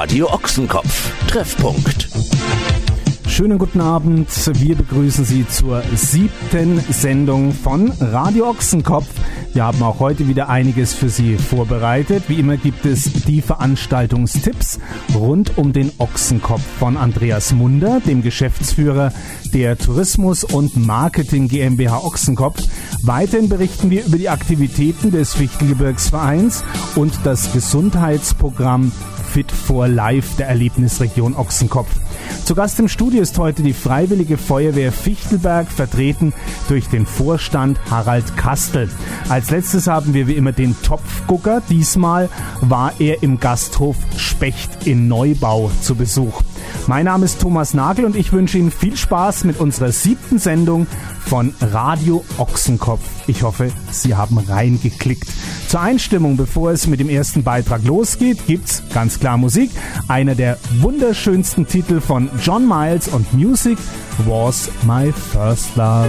Radio Ochsenkopf. Treffpunkt. Schönen guten Abend. Wir begrüßen Sie zur 7. Sendung von Radio Ochsenkopf. Wir haben auch heute wieder einiges für Sie vorbereitet. Wie immer gibt es die Veranstaltungstipps rund um den Ochsenkopf von Andreas Munder, dem Geschäftsführer der Tourismus- und Marketing GmbH Ochsenkopf. Weiterhin berichten wir über die Aktivitäten des Fichtelgebirgsvereins und das Gesundheitsprogramm Fit for Life der Erlebnisregion Ochsenkopf. Zu Gast im Studio ist heute die Freiwillige Feuerwehr Fichtelberg, vertreten durch den Vorstand Harald Kastel. Als letztes haben wir wie immer den Topfgucker. Diesmal war er im Gasthof Specht in Neubau zu Besuch. Mein Name ist Thomas Nagel und ich wünsche Ihnen viel Spaß mit unserer 7. Sendung von Radio Ochsenkopf. Ich hoffe, Sie haben reingeklickt. Zur Einstimmung, bevor es mit dem ersten Beitrag losgeht, gibt's ganz klar Musik. Einer der wunderschönsten Titel von John Miles und Music Was My First Love.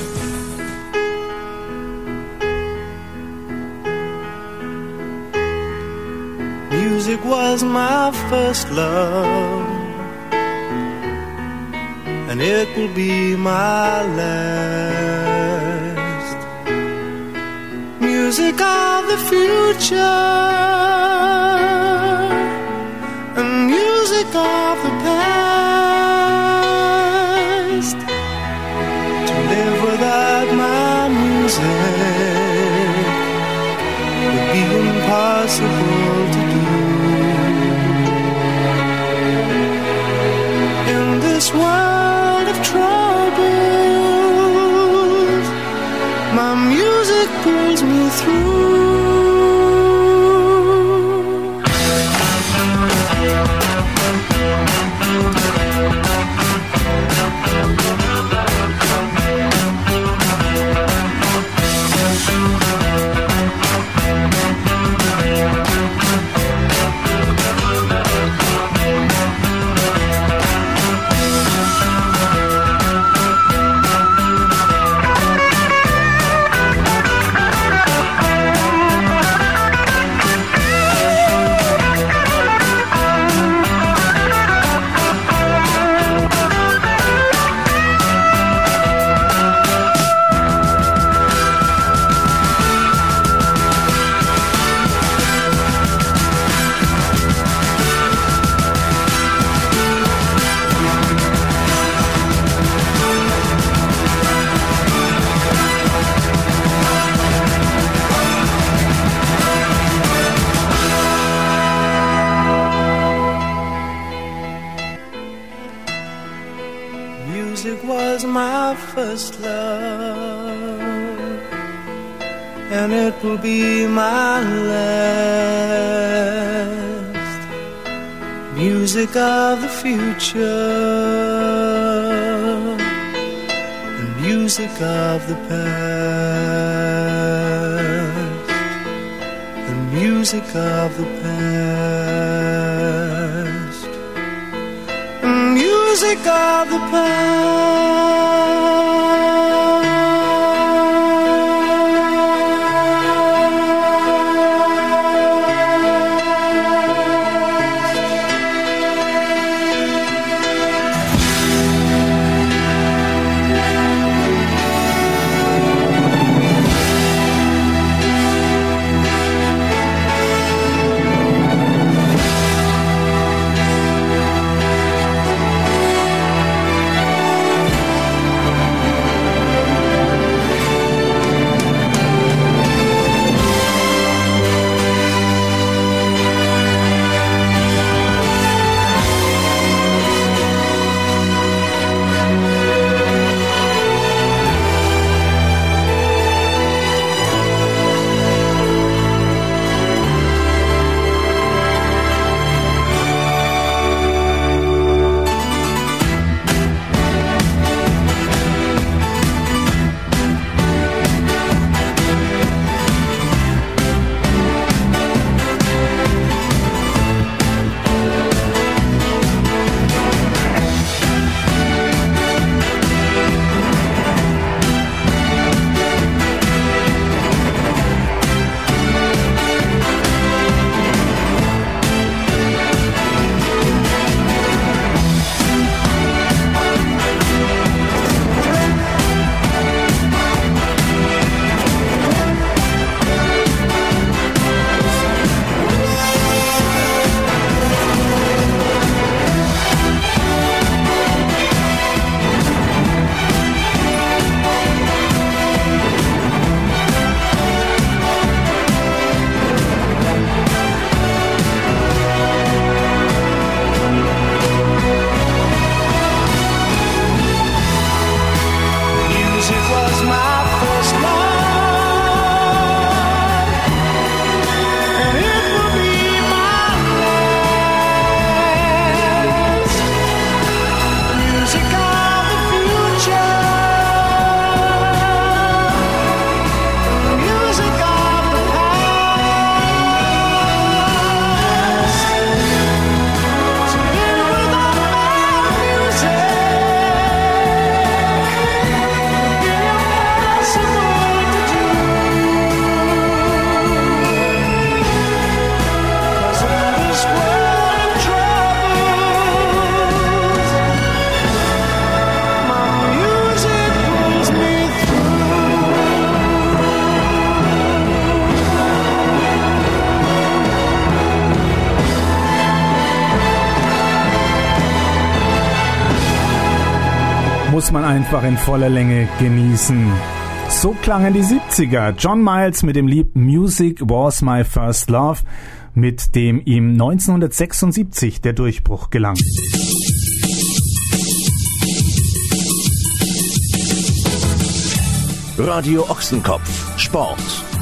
Music was my first love, and it will be my last. Music of the future, and music of the past. To live without my music would be impossible to do. In this world of troubles, my music pulls me through. First love, and it will be my last. Music of the future, and music of the past, and music of the past, and music of the past. muss man einfach in voller Länge genießen. So klangen die 70er. John Miles mit dem Lied Music Was My First Love, mit dem ihm 1976 der Durchbruch gelang. Radio Ochsenkopf Sport.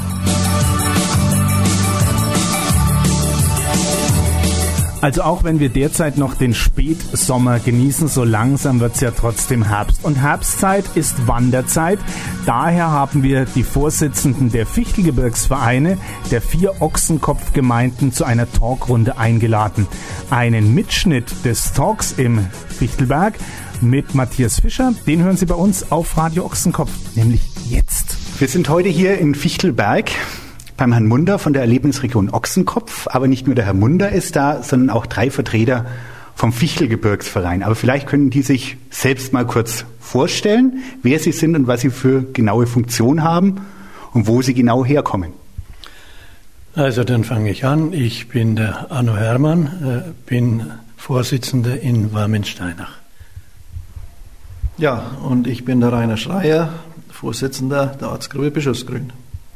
Also auch wenn wir derzeit noch den Spätsommer genießen, so langsam wird es ja trotzdem Herbst. Und Herbstzeit ist Wanderzeit. Daher haben wir die Vorsitzenden der Fichtelgebirgsvereine der 4 Ochsenkopfgemeinden zu einer Talkrunde eingeladen. Einen Mitschnitt des Talks im Fichtelberg mit Matthias Fischer, den hören Sie bei uns auf Radio Ochsenkopf, nämlich jetzt. Wir sind heute hier in Fichtelberg beim Herrn Munder von der Erlebnisregion Ochsenkopf. Aber nicht nur der Herr Munder ist da, sondern auch 3 Vertreter vom Fichtelgebirgsverein. Aber vielleicht können die sich selbst mal kurz vorstellen, wer sie sind und was sie für genaue Funktion haben und wo sie genau herkommen. Also dann fange ich an. Ich bin der Arno Hermann, bin Vorsitzender in Warmensteinach. Ja, und ich bin der Rainer Schreier, Vorsitzender der Ortsgruppe Bischofsgrün.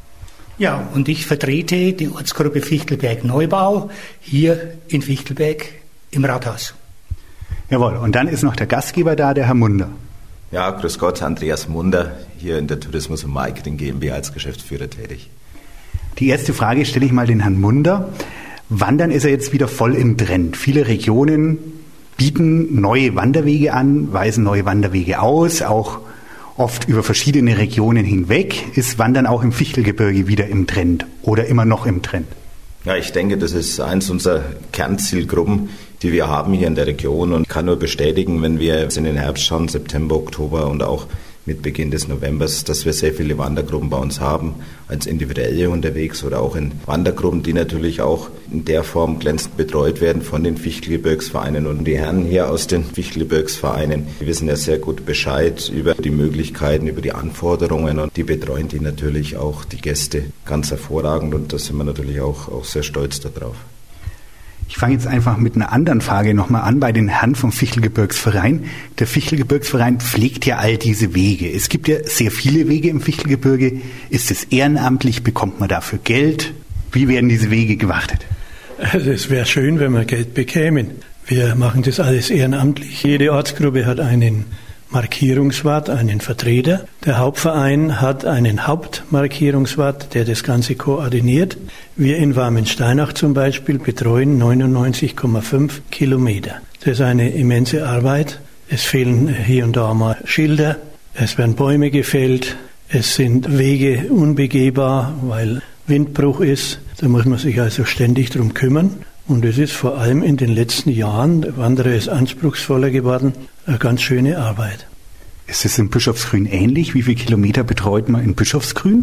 Ja, und ich vertrete die Ortsgruppe Fichtelberg-Neubau hier in Fichtelberg im Rathaus. Jawohl, und dann ist noch der Gastgeber da, der Herr Munder. Ja, grüß Gott, Andreas Munder, hier in der Tourismus- und Marketing GmbH als Geschäftsführer tätig. Die erste Frage stelle ich mal den Herrn Munder. Wandern ist ja jetzt wieder voll im Trend. Viele Regionen bieten neue Wanderwege an, weisen neue Wanderwege aus, auch oft über verschiedene Regionen hinweg. Ist Wandern auch im Fichtelgebirge wieder im Trend oder immer noch im Trend? Ja, ich denke, das ist eins unserer Kernzielgruppen, die wir haben hier in der Region, und kann nur bestätigen, wenn wir jetzt in den Herbst schauen, September, Oktober und auch mit Beginn des Novembers, dass wir sehr viele Wandergruppen bei uns haben, als Individuelle unterwegs oder auch in Wandergruppen, die natürlich auch in der Form glänzend betreut werden von den Fichtelgebirgsvereinen. Und die Herren hier aus den Fichtelgebirgsvereinen, die wissen ja sehr gut Bescheid über die Möglichkeiten, über die Anforderungen, und die betreuen die natürlich auch die Gäste ganz hervorragend, und da sind wir natürlich auch sehr stolz darauf. Ich fange jetzt einfach mit einer anderen Frage nochmal an bei den Herren vom Fichtelgebirgsverein. Der Fichtelgebirgsverein pflegt ja all diese Wege. Es gibt ja sehr viele Wege im Fichtelgebirge. Ist es ehrenamtlich? Bekommt man dafür Geld? Wie werden diese Wege gewartet? Also es wäre schön, wenn wir Geld bekämen. Wir machen das alles ehrenamtlich. Jede Ortsgruppe hat einen Markierungswart, einen Vertreter. Der Hauptverein hat einen Hauptmarkierungswart, der das Ganze koordiniert. Wir in Warmensteinach zum Beispiel betreuen 99,5 Kilometer. Das ist eine immense Arbeit. Es fehlen hier und da mal Schilder, es werden Bäume gefällt, es sind Wege unbegehbar, weil Windbruch ist. Da muss man sich also ständig drum kümmern. Und es ist vor allem in den letzten Jahren, der Wanderer ist anspruchsvoller geworden, eine ganz schöne Arbeit. Ist es in Bischofsgrün ähnlich? Wie viele Kilometer betreut man in Bischofsgrün?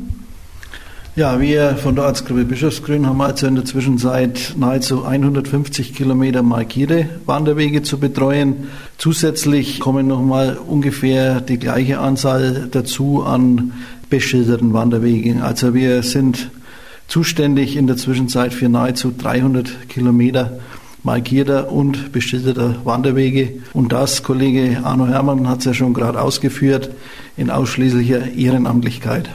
Ja, wir von der Ortsgruppe Bischofsgrün haben also in der Zwischenzeit nahezu 150 Kilometer markierte Wanderwege zu betreuen. Zusätzlich kommen nochmal ungefähr die gleiche Anzahl dazu an beschilderten Wanderwegen. Also wir sind zuständig in der Zwischenzeit für nahezu 300 Kilometer markierter und beschilderter Wanderwege. Und das, Kollege Arno Hermann hat es ja schon gerade ausgeführt, in ausschließlicher Ehrenamtlichkeit.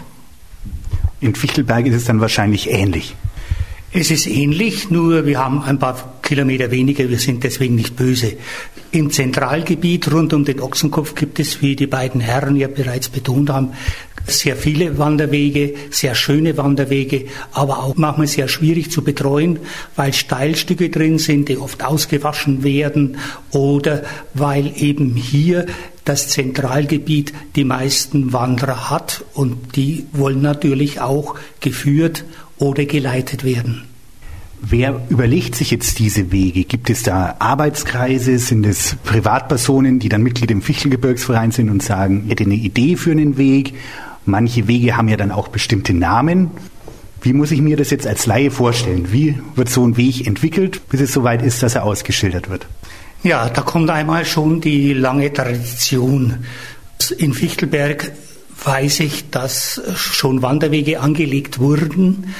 In Fichtelberg ist es dann wahrscheinlich ähnlich. Es ist ähnlich, nur wir haben ein paar Kilometer weniger, wir sind deswegen nicht böse. Im Zentralgebiet rund um den Ochsenkopf gibt es, wie die beiden Herren ja bereits betont haben, sehr viele Wanderwege, sehr schöne Wanderwege, aber auch manchmal sehr schwierig zu betreuen, weil Steilstücke drin sind, die oft ausgewaschen werden, oder weil eben hier das Zentralgebiet die meisten Wanderer hat, und die wollen natürlich auch geführt oder geleitet werden. Wer überlegt sich jetzt diese Wege? Gibt es da Arbeitskreise? Sind es Privatpersonen, die dann Mitglied im Fichtelgebirgsverein sind und sagen, ich hätte eine Idee für einen Weg? Manche Wege haben ja dann auch bestimmte Namen. Wie muss ich mir das jetzt als Laie vorstellen? Wie wird so ein Weg entwickelt, bis es soweit ist, dass er ausgeschildert wird? Ja, da kommt einmal schon die lange Tradition. In Fichtelberg weiß ich, dass schon Wanderwege angelegt wurden.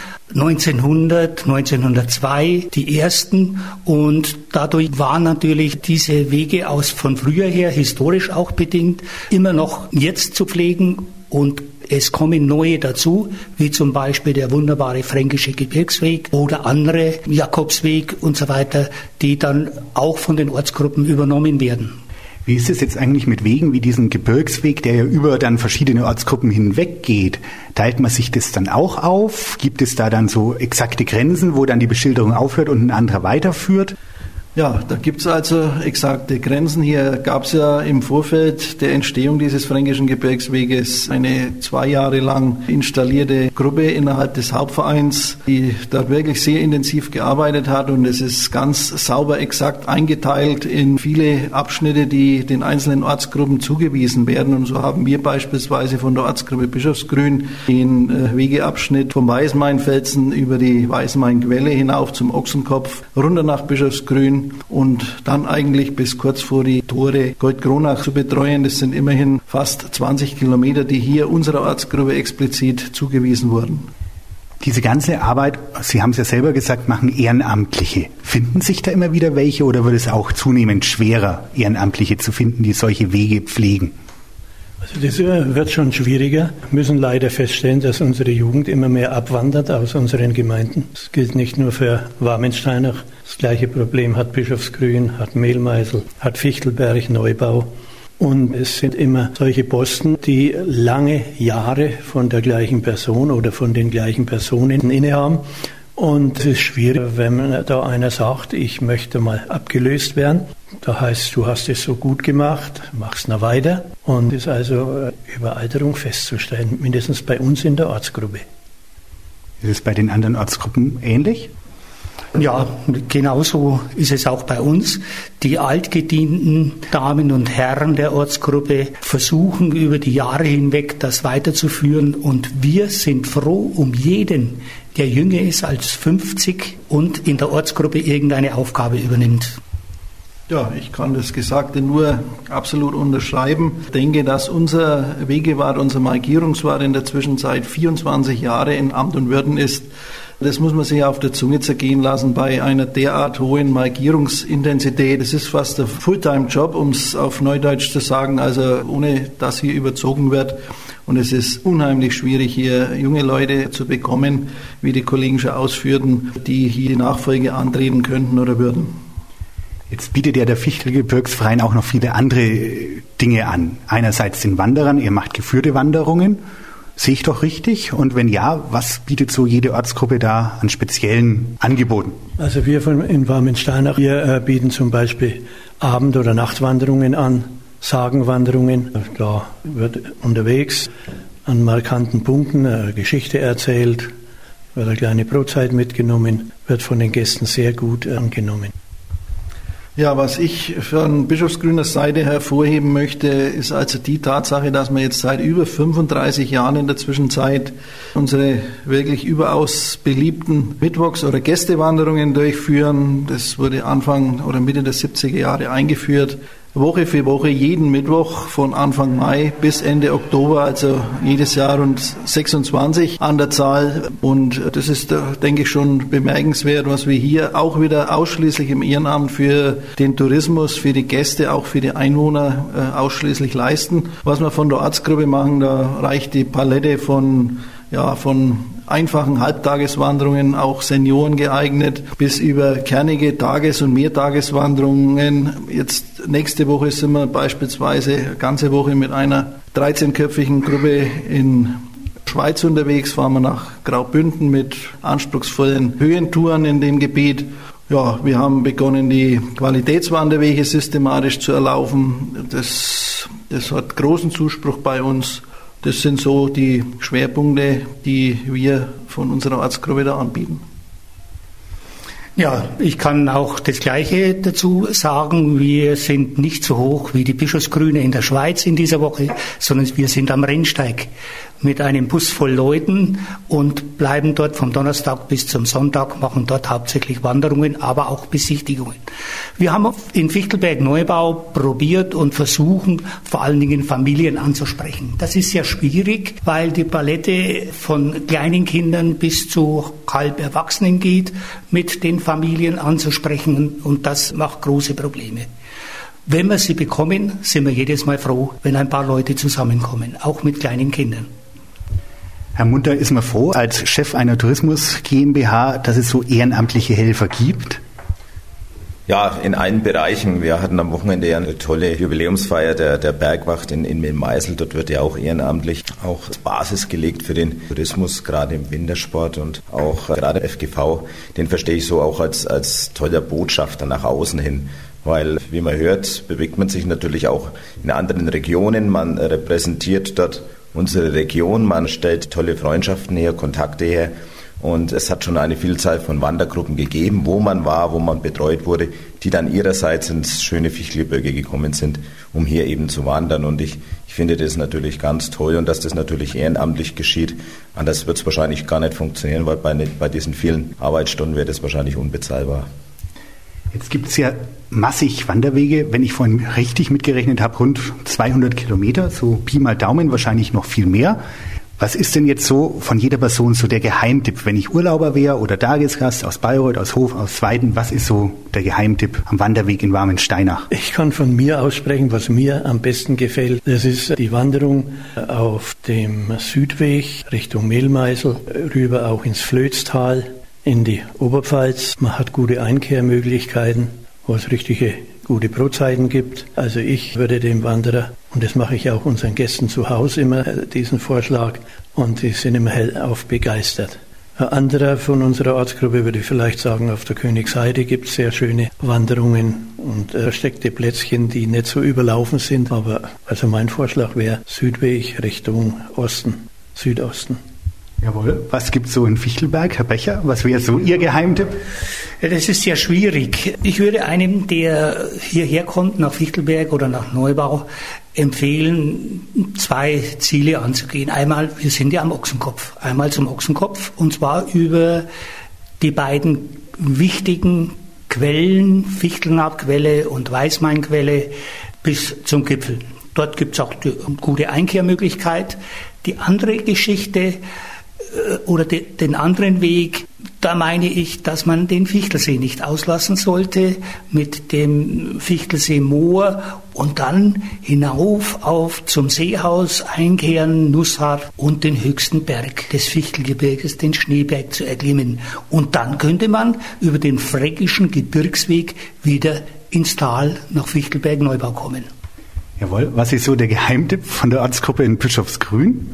1900, 1902 die ersten, und dadurch waren natürlich diese Wege von früher her, historisch auch bedingt, immer noch jetzt zu pflegen, und es kommen neue dazu, wie zum Beispiel der wunderbare Fränkische Gebirgsweg oder andere, Jakobsweg und so weiter, die dann auch von den Ortsgruppen übernommen werden. Wie ist es jetzt eigentlich mit Wegen wie diesem Gebirgsweg, der ja über dann verschiedene Ortsgruppen hinweg geht? Teilt man sich das dann auch auf? Gibt es da dann so exakte Grenzen, wo dann die Beschilderung aufhört und ein anderer weiterführt? Ja, da gibt's also exakte Grenzen. Hier gab's ja im Vorfeld der Entstehung dieses Fränkischen Gebirgsweges eine 2 Jahre lang installierte Gruppe innerhalb des Hauptvereins, die da wirklich sehr intensiv gearbeitet hat, und es ist ganz sauber exakt eingeteilt in viele Abschnitte, die den einzelnen Ortsgruppen zugewiesen werden. Und so haben wir beispielsweise von der Ortsgruppe Bischofsgrün den Wegeabschnitt vom Weißmainfelsen über die Weißmainquelle hinauf zum Ochsenkopf, runter nach Bischofsgrün und dann eigentlich bis kurz vor die Tore Goldkronach zu betreuen. Das sind immerhin fast 20 Kilometer, die hier unserer Ortsgruppe explizit zugewiesen wurden. Diese ganze Arbeit, Sie haben es ja selber gesagt, machen Ehrenamtliche. Finden sich da immer wieder welche, oder wird es auch zunehmend schwerer, Ehrenamtliche zu finden, die solche Wege pflegen? Also das wird schon schwieriger. Wir müssen leider feststellen, dass unsere Jugend immer mehr abwandert aus unseren Gemeinden. Das gilt nicht nur für Warmensteinach. Das gleiche Problem hat Bischofsgrün, hat Mehlmeisel, hat Fichtelberg, Neubau. Und es sind immer solche Posten, die lange Jahre von der gleichen Person oder von den gleichen Personen innehaben. Und es ist schwierig, wenn da einer sagt, ich möchte mal abgelöst werden. Da heißt, du hast es so gut gemacht, machst noch weiter. Und ist also Überalterung festzustellen, mindestens bei uns in der Ortsgruppe. Ist es bei den anderen Ortsgruppen ähnlich? Ja, genauso ist es auch bei uns. Die altgedienten Damen und Herren der Ortsgruppe versuchen über die Jahre hinweg das weiterzuführen, und wir sind froh um jeden, der jünger ist als 50 und in der Ortsgruppe irgendeine Aufgabe übernimmt. Ja, ich kann das Gesagte nur absolut unterschreiben. Ich denke, dass unser Wegewart, unser Markierungswart in der Zwischenzeit 24 Jahre in Amt und Würden ist. Das muss man sich auf der Zunge zergehen lassen bei einer derart hohen Markierungsintensität. Das ist fast ein Fulltime-Job, um es auf Neudeutsch zu sagen, also ohne dass hier überzogen wird. Und es ist unheimlich schwierig, hier junge Leute zu bekommen, wie die Kollegen schon ausführten, die hier die Nachfolge antreten könnten oder würden. Jetzt bietet ja der Fichtelgebirgsverein auch noch viele andere Dinge an. Einerseits den Wanderern, ihr macht geführte Wanderungen. Sehe ich doch richtig? Und wenn ja, was bietet so jede Ortsgruppe da an speziellen Angeboten? Also wir in Warmensteinach, wir bieten zum Beispiel Abend- oder Nachtwanderungen an, Sagenwanderungen. Da wird unterwegs an markanten Punkten eine Geschichte erzählt, wird eine kleine Brotzeit mitgenommen, wird von den Gästen sehr gut angenommen. Ja, was ich von Bischofsgrüner Seite hervorheben möchte, ist also die Tatsache, dass wir jetzt seit über 35 Jahren in der Zwischenzeit unsere wirklich überaus beliebten Mittwochs- oder Gästewanderungen durchführen. Das wurde Anfang oder Mitte der 70er Jahre eingeführt. Woche für Woche, jeden Mittwoch von Anfang Mai bis Ende Oktober, also jedes Jahr rund 26 an der Zahl. Und das ist, denke ich, schon bemerkenswert, was wir hier auch wieder ausschließlich im Ehrenamt für den Tourismus, für die Gäste, auch für die Einwohner ausschließlich leisten. Was wir von der Ortsgruppe machen, da reicht die Palette von einfachen Halbtageswanderungen, auch Senioren geeignet, bis über kernige Tages- und Mehrtageswanderungen. Jetzt nächste Woche sind wir beispielsweise eine ganze Woche mit einer 13-köpfigen Gruppe in Schweiz unterwegs, fahren wir nach Graubünden mit anspruchsvollen Höhentouren in dem Gebiet. Ja, wir haben begonnen, die Qualitätswanderwege systematisch zu erlaufen. Das hat großen Zuspruch bei uns. Das sind so die Schwerpunkte, die wir von unserer Ortsgruppe da anbieten. Ja, ich kann auch das Gleiche dazu sagen. Wir sind nicht so hoch wie die Bischofsgrüne in der Schweiz in dieser Woche, sondern wir sind am Rennsteig mit einem Bus voll Leuten und bleiben dort vom Donnerstag bis zum Sonntag, machen dort hauptsächlich Wanderungen, aber auch Besichtigungen. Wir haben in Fichtelberg Neubau probiert und versuchen, vor allen Dingen Familien anzusprechen. Das ist sehr schwierig, weil die Palette von kleinen Kindern bis zu halb Erwachsenen geht, mit den Familien anzusprechen, und das macht große Probleme. Wenn wir sie bekommen, sind wir jedes Mal froh, wenn ein paar Leute zusammenkommen, auch mit kleinen Kindern. Herr Munter, ist man froh als Chef einer Tourismus GmbH, dass es so ehrenamtliche Helfer gibt? Ja, in allen Bereichen. Wir hatten am Wochenende ja eine tolle Jubiläumsfeier der Bergwacht in Meißel. Dort wird ja auch ehrenamtlich auch Basis gelegt für den Tourismus, gerade im Wintersport, und auch gerade FGV, den verstehe ich so auch als toller Botschafter nach außen hin. Weil, wie man hört, bewegt man sich natürlich auch in anderen Regionen. Man repräsentiert dort unsere Region, man stellt tolle Freundschaften her, Kontakte her. Und es hat schon eine Vielzahl von Wandergruppen gegeben, wo man war, wo man betreut wurde, die dann ihrerseits ins schöne Fichtelgebirge gekommen sind, um hier eben zu wandern. Und ich finde das natürlich ganz toll, und dass das natürlich ehrenamtlich geschieht. Anders wird es wahrscheinlich gar nicht funktionieren, weil bei diesen vielen Arbeitsstunden wäre das wahrscheinlich unbezahlbar. Jetzt gibt es ja massig Wanderwege, wenn ich vorhin richtig mitgerechnet habe, rund 200 Kilometer, so Pi mal Daumen, wahrscheinlich noch viel mehr. Was ist denn jetzt so von jeder Person so der Geheimtipp, wenn ich Urlauber wäre oder Tagesgast aus Bayreuth, aus Hof, aus Weiden? Was ist so der Geheimtipp am Wanderweg in Warmensteinach? Ich kann von mir aussprechen, was mir am besten gefällt. Das ist die Wanderung auf dem Südweg Richtung Mehlmeißel, rüber auch ins Flötztal, in die Oberpfalz. Man hat gute Einkehrmöglichkeiten, wo es richtige gute Brotzeiten gibt. Also ich würde dem Wanderer, und das mache ich auch unseren Gästen zu Hause immer, diesen Vorschlag, und die sind immer hellauf begeistert. Ein anderer von unserer Ortsgruppe würde vielleicht sagen, auf der Königsheide gibt es sehr schöne Wanderungen und versteckte Plätzchen, die nicht so überlaufen sind. Aber also mein Vorschlag wäre Südweg Richtung Osten, Südosten. Jawohl. Was gibt es so in Fichtelberg, Herr Becher? Was wäre so Ihr Geheimtipp? Ja, das ist sehr schwierig. Ich würde einem, der hierher kommt, nach Fichtelberg oder nach Neubau, empfehlen, 2 Ziele anzugehen. Einmal, wir sind ja am Ochsenkopf. Einmal zum Ochsenkopf, und zwar über die beiden wichtigen Quellen, Fichtelnabquelle und Weißmainquelle, bis zum Gipfel. Dort gibt es auch die gute Einkehrmöglichkeit. Die andere Geschichte oder den anderen Weg, da meine ich, dass man den Fichtelsee nicht auslassen sollte mit dem Fichtelsee-Moor und dann hinauf zum Seehaus einkehren, Nusshardt und den höchsten Berg des Fichtelgebirges, den Schneeberg, zu erklimmen. Und dann könnte man über den fränkischen Gebirgsweg wieder ins Tal nach Fichtelberg-Neubau kommen. Jawohl. Was ist so der Geheimtipp von der Ortsgruppe in Bischofsgrün?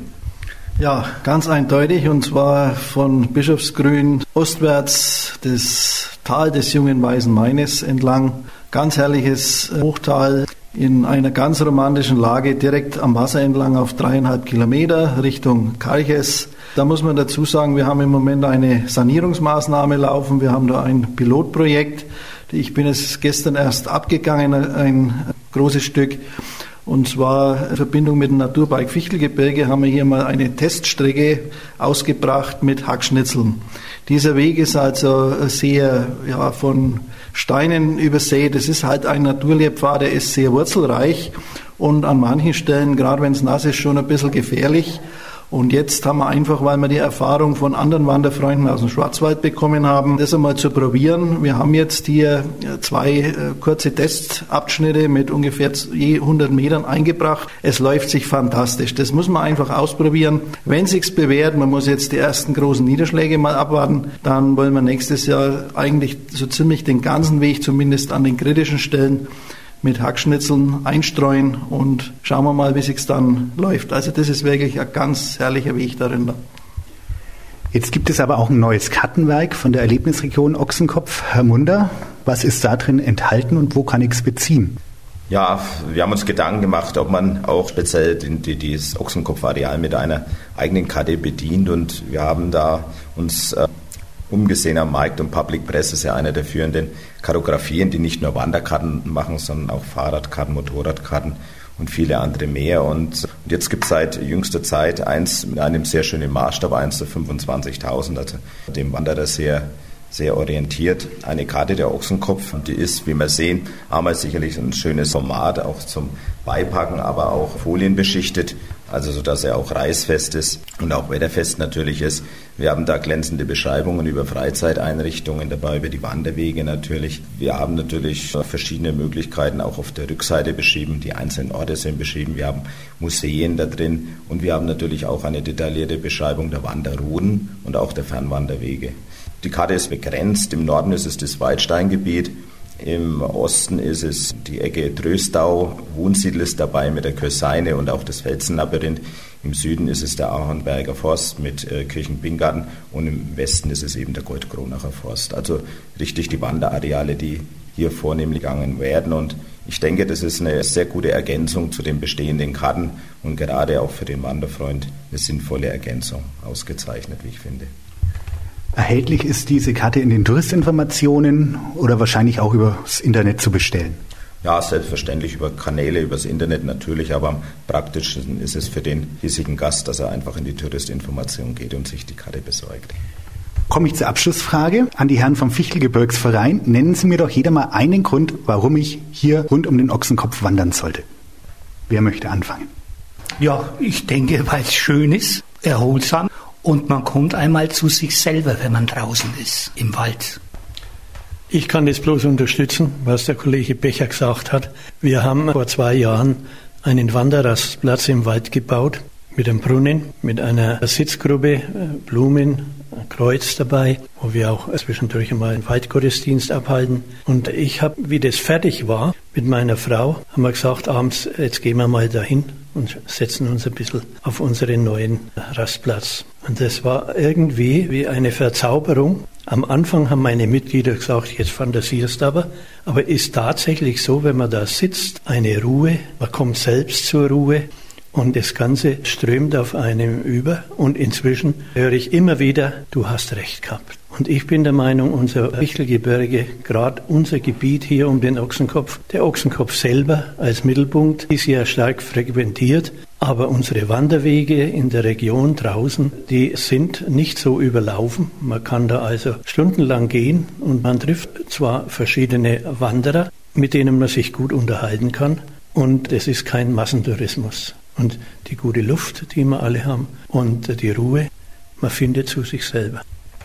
Ja, ganz eindeutig, und zwar von Bischofsgrün ostwärts das Tal des jungen Weißen Maines entlang. Ganz herrliches Hochtal in einer ganz romantischen Lage, direkt am Wasser entlang auf 3,5 Kilometer Richtung Kalches. Da muss man dazu sagen, wir haben im Moment eine Sanierungsmaßnahme laufen. Wir haben da ein Pilotprojekt. Ich bin es gestern erst abgegangen, ein großes Stück. Und zwar in Verbindung mit dem Naturpark Fichtelgebirge haben wir hier mal eine Teststrecke ausgebracht mit Hackschnitzeln. Dieser Weg ist also sehr von Steinen übersät. Es ist halt ein Naturlehrpfad, der ist sehr wurzelreich und an manchen Stellen, gerade wenn es nass ist, schon ein bisschen gefährlich. Und jetzt haben wir einfach, weil wir die Erfahrung von anderen Wanderfreunden aus dem Schwarzwald bekommen haben, das einmal zu probieren. Wir haben jetzt hier 2 kurze Testabschnitte mit ungefähr je 100 Metern eingebracht. Es läuft sich fantastisch. Das muss man einfach ausprobieren. Wenn es sich bewährt, man muss jetzt die ersten großen Niederschläge mal abwarten, dann wollen wir nächstes Jahr eigentlich so ziemlich den ganzen Weg, zumindest an den kritischen Stellen, mit Hackschnitzeln einstreuen, und schauen wir mal, wie sich's dann läuft. Also das ist wirklich ein ganz herrlicher Weg darin. Jetzt gibt es aber auch ein neues Kartenwerk von der Erlebnisregion Ochsenkopf. Herr Munder, was ist da drin enthalten und wo kann ich es beziehen? Ja, wir haben uns Gedanken gemacht, ob man auch speziell dieses Ochsenkopf-Areal mit einer eigenen Karte bedient, und wir haben da uns umgesehen am Markt, und Public Press ist ja einer der führenden Kartografien, die nicht nur Wanderkarten machen, sondern auch Fahrradkarten, Motorradkarten und viele andere mehr. Und jetzt gibt es seit jüngster Zeit eins in einem sehr schönen Maßstab, 1 zu 25.000, also dem Wanderer sehr orientiert. Eine Karte der Ochsenkopf, und die ist, wie wir sehen, einmal sicherlich ein schönes Format, auch zum Beipacken, aber auch folienbeschichtet, also so dass er auch reißfest ist und auch wetterfest natürlich ist. Wir haben da glänzende Beschreibungen über Freizeiteinrichtungen dabei, über die Wanderwege natürlich. Wir haben natürlich verschiedene Möglichkeiten auch auf der Rückseite beschrieben, die einzelnen Orte sind beschrieben. Wir haben Museen da drin und wir haben natürlich auch eine detaillierte Beschreibung der Wanderrouten und auch der Fernwanderwege. Die Karte ist begrenzt. Im Norden ist es das Waldsteingebiet, im Osten ist es die Ecke Tröstau, Wunsiedel ist dabei mit der Köseine und auch das Felsenlabyrinth. Im Süden ist es der Ahornberger Forst mit Kirchenbingarten und im Westen ist es eben der Goldkronacher Forst. Also richtig die Wanderareale, die hier vornehmlich gegangen werden. Und ich denke, das ist eine sehr gute Ergänzung zu den bestehenden Karten und gerade auch für den Wanderfreund eine sinnvolle Ergänzung, ausgezeichnet, wie ich finde. Erhältlich ist diese Karte in den Touristinformationen oder wahrscheinlich auch über das Internet zu bestellen? Ja, selbstverständlich über Kanäle, übers Internet natürlich, aber am praktischsten ist es für den hiesigen Gast, dass er einfach in die Touristinformation geht und sich die Karte besorgt. Komme ich zur Abschlussfrage an die Herren vom Fichtelgebirgsverein. Nennen Sie mir doch jeder mal einen Grund, warum ich hier rund um den Ochsenkopf wandern sollte. Wer möchte anfangen? Ja, ich denke, weil es schön ist, erholsam. Und man kommt einmal zu sich selber, wenn man draußen ist, im Wald. Ich kann das bloß unterstützen, was der Kollege Becher gesagt hat. Wir haben vor 2 Jahren einen Wanderrastplatz im Wald gebaut, mit einem Brunnen, mit einer Sitzgruppe, Blumen, ein Kreuz dabei, wo wir auch zwischendurch einmal einen Waldgottesdienst abhalten. Und ich habe, wie das fertig war, mit meiner Frau, haben wir gesagt, abends, jetzt gehen wir mal dahin und setzen uns ein bisschen auf unseren neuen Rastplatz. Und das war irgendwie wie eine Verzauberung. Am Anfang haben meine Mitglieder gesagt, jetzt fantasierst du aber ist tatsächlich so, wenn man da sitzt, eine Ruhe, man kommt selbst zur Ruhe und das Ganze strömt auf einem über und inzwischen höre ich immer wieder, du hast recht gehabt. Und ich bin der Meinung, unser Fichtelgebirge, gerade unser Gebiet hier um den Ochsenkopf, der Ochsenkopf selber als Mittelpunkt ist ja stark frequentiert, aber unsere Wanderwege in der Region draußen, die sind nicht so überlaufen. Man kann da also stundenlang gehen und man trifft zwar verschiedene Wanderer, mit denen man sich gut unterhalten kann und es ist kein Massentourismus. Und die gute Luft, die wir alle haben und die Ruhe, man findet zu sich selber.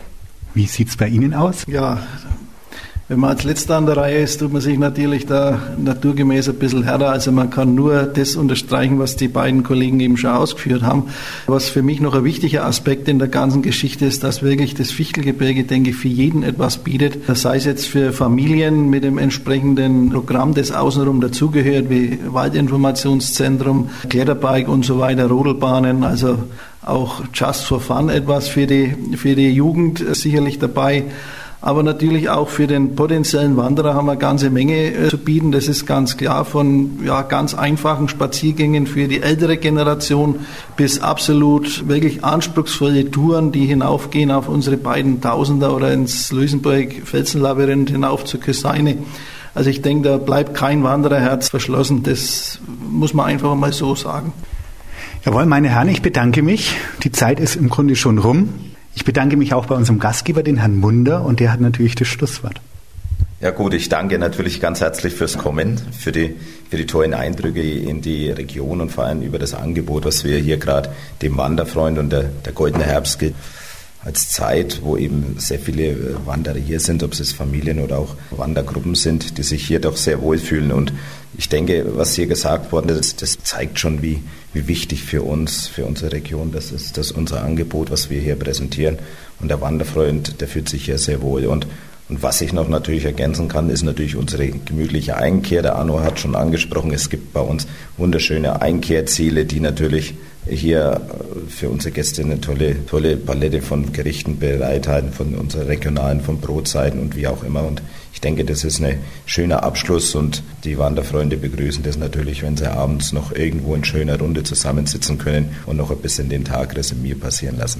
Wie sieht es bei Ihnen aus? Ja, wenn man als Letzter an der Reihe ist, tut man sich natürlich da naturgemäß ein bisschen härter. Also man kann nur das unterstreichen, was die beiden Kollegen eben schon ausgeführt haben. Was für mich noch ein wichtiger Aspekt in der ganzen Geschichte ist, dass wirklich das Fichtelgebirge, denke ich, für jeden etwas bietet. Das sei es jetzt für Familien mit dem entsprechenden Programm, das außenrum dazugehört, wie Waldinformationszentrum, Kletterbike und so weiter, Rodelbahnen, also auch Just for Fun etwas für die Jugend sicherlich dabei. Aber natürlich auch für den potenziellen Wanderer haben wir eine ganze Menge zu bieten. Das ist ganz klar, von ganz einfachen Spaziergängen für die ältere Generation bis absolut wirklich anspruchsvolle Touren, die hinaufgehen auf unsere beiden Tausender oder ins Luisenburg-Felsenlabyrinth hinauf zur Köseine. Also ich denke, da bleibt kein Wandererherz verschlossen. Das muss man einfach mal so sagen. Jawohl, meine Herren, ich bedanke mich. Die Zeit ist im Grunde schon rum. Ich bedanke mich auch bei unserem Gastgeber, den Herrn Munder, und der hat natürlich das Schlusswort. Ja gut, ich danke natürlich ganz herzlich fürs Kommen, für die tollen Eindrücke in die Region und vor allem über das Angebot, was wir hier gerade dem Wanderfreund und der Goldene Herbst gilt, als Zeit, wo eben sehr viele Wanderer hier sind, ob es Familien oder auch Wandergruppen sind, die sich hier doch sehr wohlfühlen. Und ich denke, was hier gesagt worden ist, das zeigt schon, wie wichtig für uns, für unsere Region das ist, das unser Angebot, was wir hier präsentieren. Und der Wanderfreund, der fühlt sich hier sehr wohl. Und was ich noch natürlich ergänzen kann, ist natürlich unsere gemütliche Einkehr. Der Arno hat schon angesprochen, es gibt bei uns wunderschöne Einkehrziele, die natürlich hier für unsere Gäste eine tolle Palette von Gerichten bereithalten, von unseren regionalen, von Brotzeiten und wie auch immer. Und ich denke, das ist ein schöner Abschluss und die Wanderfreunde begrüßen das natürlich, wenn sie abends noch irgendwo in schöner Runde zusammensitzen können und noch ein bisschen den Tag Resümee passieren lassen.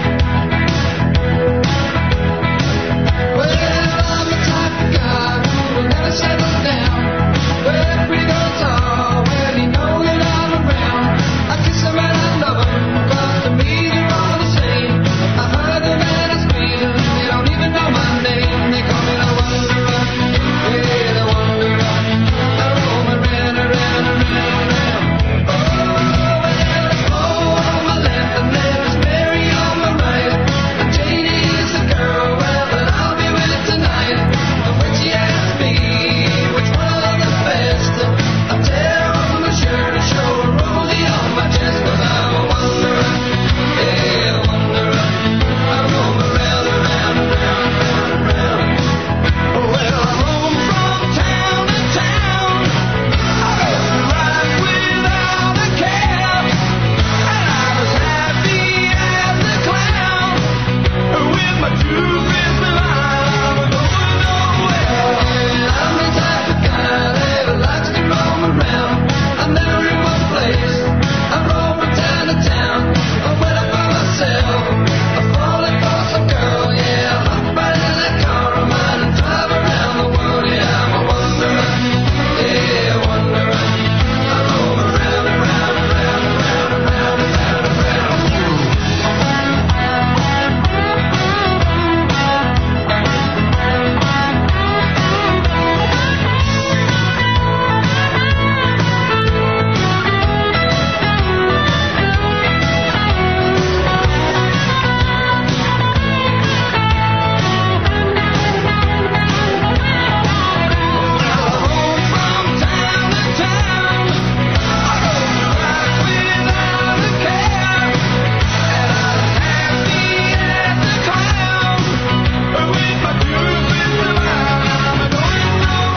Well, I'm the type of guy who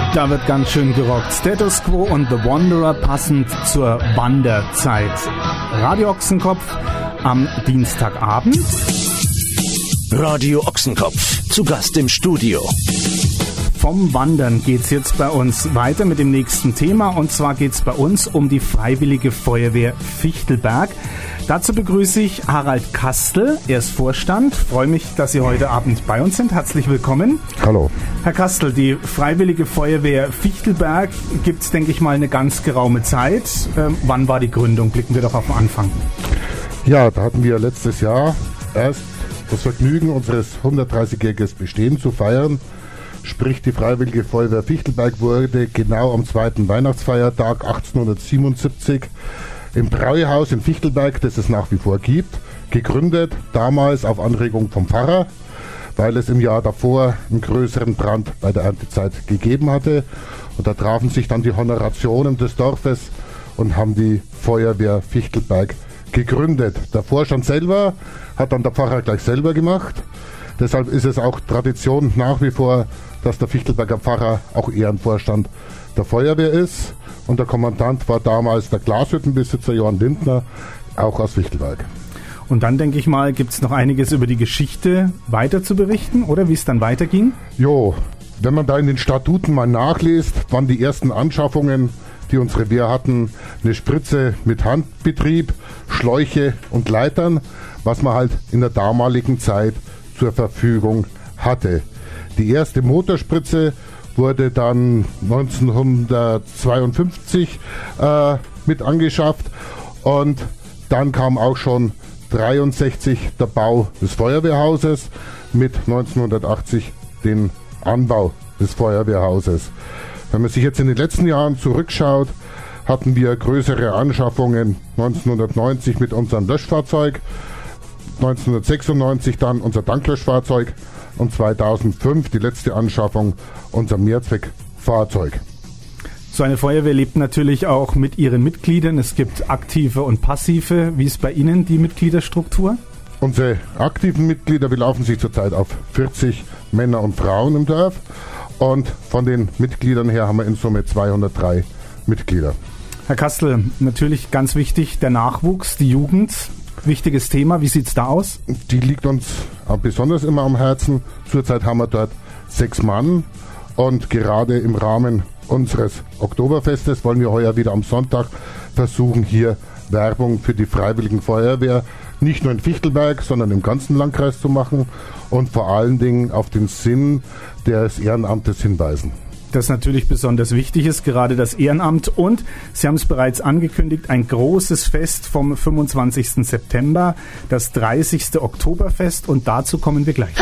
Da wird ganz schön gerockt. Status Quo und The Wanderer passend zur Wanderzeit. Radio Ochsenkopf am Dienstagabend. Radio Ochsenkopf, zu Gast im Studio. Vom Wandern geht's jetzt bei uns weiter mit dem nächsten Thema. Und zwar geht's bei uns um die Freiwillige Feuerwehr Fichtelberg. Dazu begrüße ich Harald Kastel, er ist Vorstand. Freue mich, dass Sie heute Abend bei uns sind. Herzlich willkommen. Hallo. Herr Kastel, die Freiwillige Feuerwehr Fichtelberg gibt es, denke ich mal, eine ganz geraume Zeit. Wann war die Gründung? Blicken wir doch auf den Anfang. Ja, da hatten wir letztes Jahr erst das Vergnügen, unseres 130-jähriges Bestehen zu feiern. Sprich, die Freiwillige Feuerwehr Fichtelberg wurde genau am 2. Weihnachtsfeiertag 1877 im Brauehaus in Fichtelberg, das es nach wie vor gibt, gegründet, damals auf Anregung vom Pfarrer, weil es im Jahr davor einen größeren Brand bei der Erntezeit gegeben hatte. Und da trafen sich dann die Honorationen des Dorfes und haben die Feuerwehr Fichtelberg gegründet. Der Vorstand selber hat dann der Pfarrer gleich selber gemacht. Deshalb ist es auch Tradition nach wie vor, dass der Fichtelberger Pfarrer auch Ehrenvorstand der Feuerwehr ist. Und der Kommandant war damals der Glashüttenbesitzer Johann Lindner, auch aus Fichtelberg. Und dann, denke ich mal, gibt es noch einiges über die Geschichte weiter zu berichten, oder wie es dann weiterging? Jo, wenn man da in den Statuten mal nachliest, waren die ersten Anschaffungen, die unsere Wehr hatten, eine Spritze mit Handbetrieb, Schläuche und Leitern, was man halt in der damaligen Zeit zur Verfügung hatte. Die erste Motorspritze wurde dann 1952 mit angeschafft und dann kam auch schon 1963 der Bau des Feuerwehrhauses, mit 1980 den Anbau des Feuerwehrhauses. Wenn man sich jetzt in den letzten Jahren zurückschaut, hatten wir größere Anschaffungen 1990 mit unserem Löschfahrzeug, 1996 dann unser Tanklöschfahrzeug und 2005 die letzte Anschaffung, unser Mehrzweckfahrzeug. So eine Feuerwehr lebt natürlich auch mit ihren Mitgliedern. Es gibt aktive und passive. Wie ist bei Ihnen die Mitgliederstruktur? Unsere aktiven Mitglieder belaufen sich zurzeit auf 40 Männer und Frauen im Dorf. Und von den Mitgliedern her haben wir in Summe 203 Mitglieder. Herr Kastel, natürlich ganz wichtig, der Nachwuchs, die Jugend. Wichtiges Thema, wie sieht es da aus? Die liegt uns besonders immer am Herzen. Zurzeit haben wir dort 6 Mann und gerade im Rahmen unseres Oktoberfestes wollen wir heuer wieder am Sonntag versuchen, hier Werbung für die Freiwilligen Feuerwehr nicht nur in Fichtelberg, sondern im ganzen Landkreis zu machen und vor allen Dingen auf den Sinn des Ehrenamtes hinweisen. Das natürlich besonders wichtig ist, gerade das Ehrenamt. Und Sie haben es bereits angekündigt, ein großes Fest vom 25. September, das 30. Oktoberfest. Und dazu kommen wir gleich.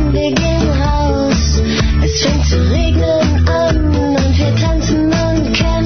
Es fängt zu regnen an und wir tanzen und kämpfen.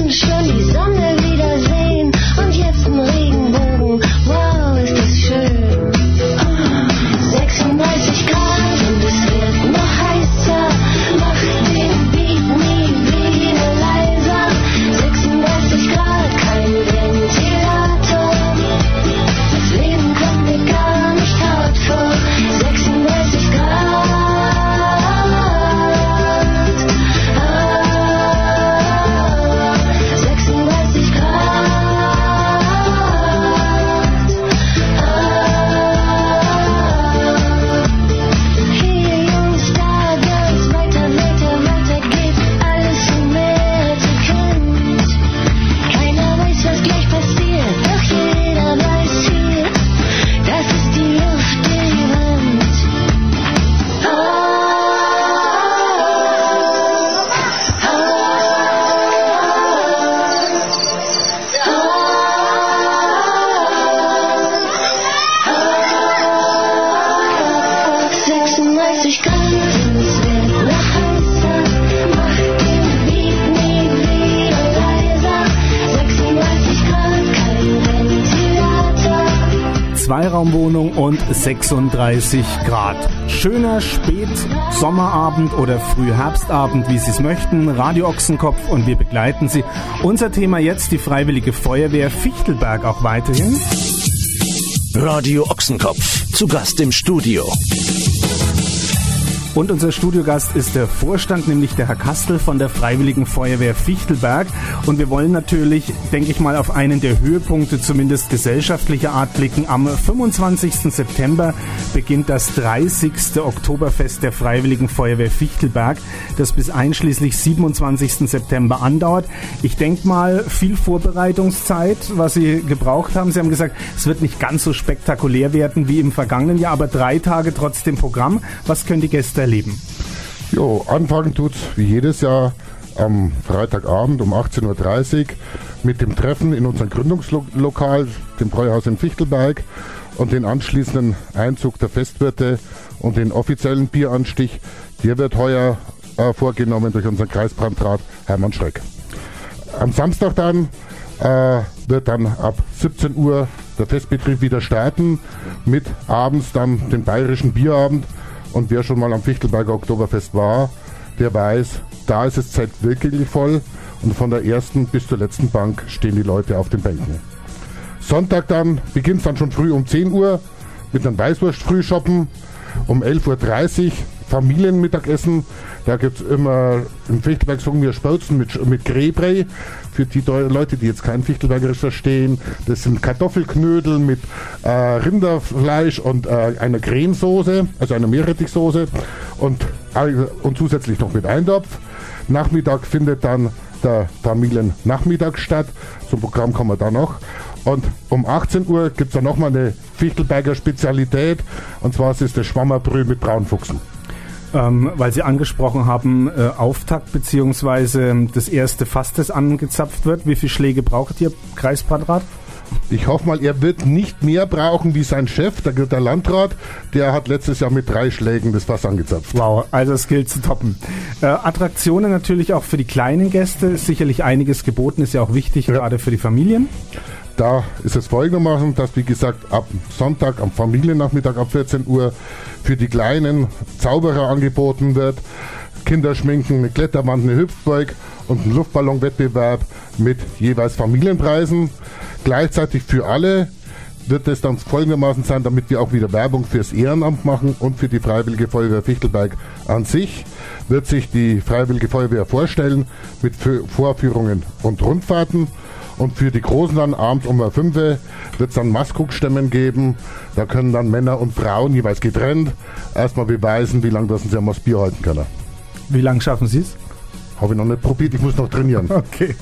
Zweiraumwohnung und 36 Grad. Schöner Spät-Sommerabend oder Frühherbstabend, wie Sie es möchten. Radio Ochsenkopf und wir begleiten Sie. Unser Thema jetzt die Freiwillige Feuerwehr Fichtelberg auch weiterhin. Radio Ochsenkopf, zu Gast im Studio. Und unser Studiogast ist der Vorstand, nämlich der Herr Kastel von der Freiwilligen Feuerwehr Fichtelberg. Und wir wollen natürlich, denke ich mal, auf einen der Höhepunkte, zumindest gesellschaftlicher Art, blicken. Am 25. September beginnt das 30. Oktoberfest der Freiwilligen Feuerwehr Fichtelberg, das bis einschließlich 27. September andauert. Ich denke mal, viel Vorbereitungszeit, was Sie gebraucht haben. Sie haben gesagt, es wird nicht ganz so spektakulär werden wie im vergangenen Jahr, aber 3 Tage trotzdem Programm. Was können die Gäste erleben? Jo, anfangen tut's wie jedes Jahr am Freitagabend um 18.30 Uhr mit dem Treffen in unserem Gründungslokal, dem Bräuhaus in Fichtelberg, und den anschließenden Einzug der Festwirte und den offiziellen Bieranstich. Der wird heuer vorgenommen durch unseren Kreisbrandrat Hermann Schreck. Am Samstag dann wird dann ab 17 Uhr der Festbetrieb wieder starten, mit abends dann den bayerischen Bierabend. Und wer schon mal am Fichtelberger Oktoberfest war, der weiß, da ist es Zeit wirklich voll und von der ersten bis zur letzten Bank stehen die Leute auf den Bänken. Sonntag dann beginnt es dann schon früh um 10 Uhr mit einem Weißwurst-Frühschoppen, um 11.30 Uhr Familienmittagessen. Da gibt es immer, im Fichtelberg sagen wir Spauzen mit Gräbrei. Für die Leute, die jetzt kein Fichtelbergerisch verstehen, das sind Kartoffelknödel mit Rinderfleisch und einer Cremesoße, also einer Meerrettichsoße und zusätzlich noch mit Eintopf. Nachmittag findet dann der Familiennachmittag statt. Zum Programm kommen wir da noch. Und um 18 Uhr gibt es dann nochmal eine Fichtelberger Spezialität, und zwar ist es das Schwammerbrühe mit Braunfuchsen. Weil Sie angesprochen haben, Auftakt bzw. das erste Fass, das angezapft wird. Wie viele Schläge braucht Ihr Kreisbrandrat? Ich hoffe mal, er wird nicht mehr brauchen wie sein Chef, der Landrat. Der hat letztes Jahr mit 3 Schlägen das Fass angezapft. Wow, also es gilt zu toppen. Attraktionen natürlich auch für die kleinen Gäste. Ist sicherlich einiges geboten, ist ja auch wichtig, gerade für die Familien. Da ist es folgendermaßen, dass, wie gesagt, ab Sonntag, am Familiennachmittag ab 14 Uhr für die Kleinen Zauberer angeboten wird. Kinderschminken, eine Kletterwand, eine Hüpfburg und ein Luftballonwettbewerb mit jeweils Familienpreisen. Gleichzeitig für alle wird es dann folgendermaßen sein, damit wir auch wieder Werbung fürs Ehrenamt machen und für die Freiwillige Feuerwehr Fichtelberg an sich, wird sich die Freiwillige Feuerwehr vorstellen mit Vorführungen und Rundfahrten. Und für die Großen dann abends um 5 Uhr wird es dann Maskuckstämmen geben. Da können dann Männer und Frauen jeweils getrennt erstmal beweisen, wie lange das sie am Bier halten können. Wie lange schaffen Sie es? Habe ich noch nicht probiert, ich muss noch trainieren. Okay.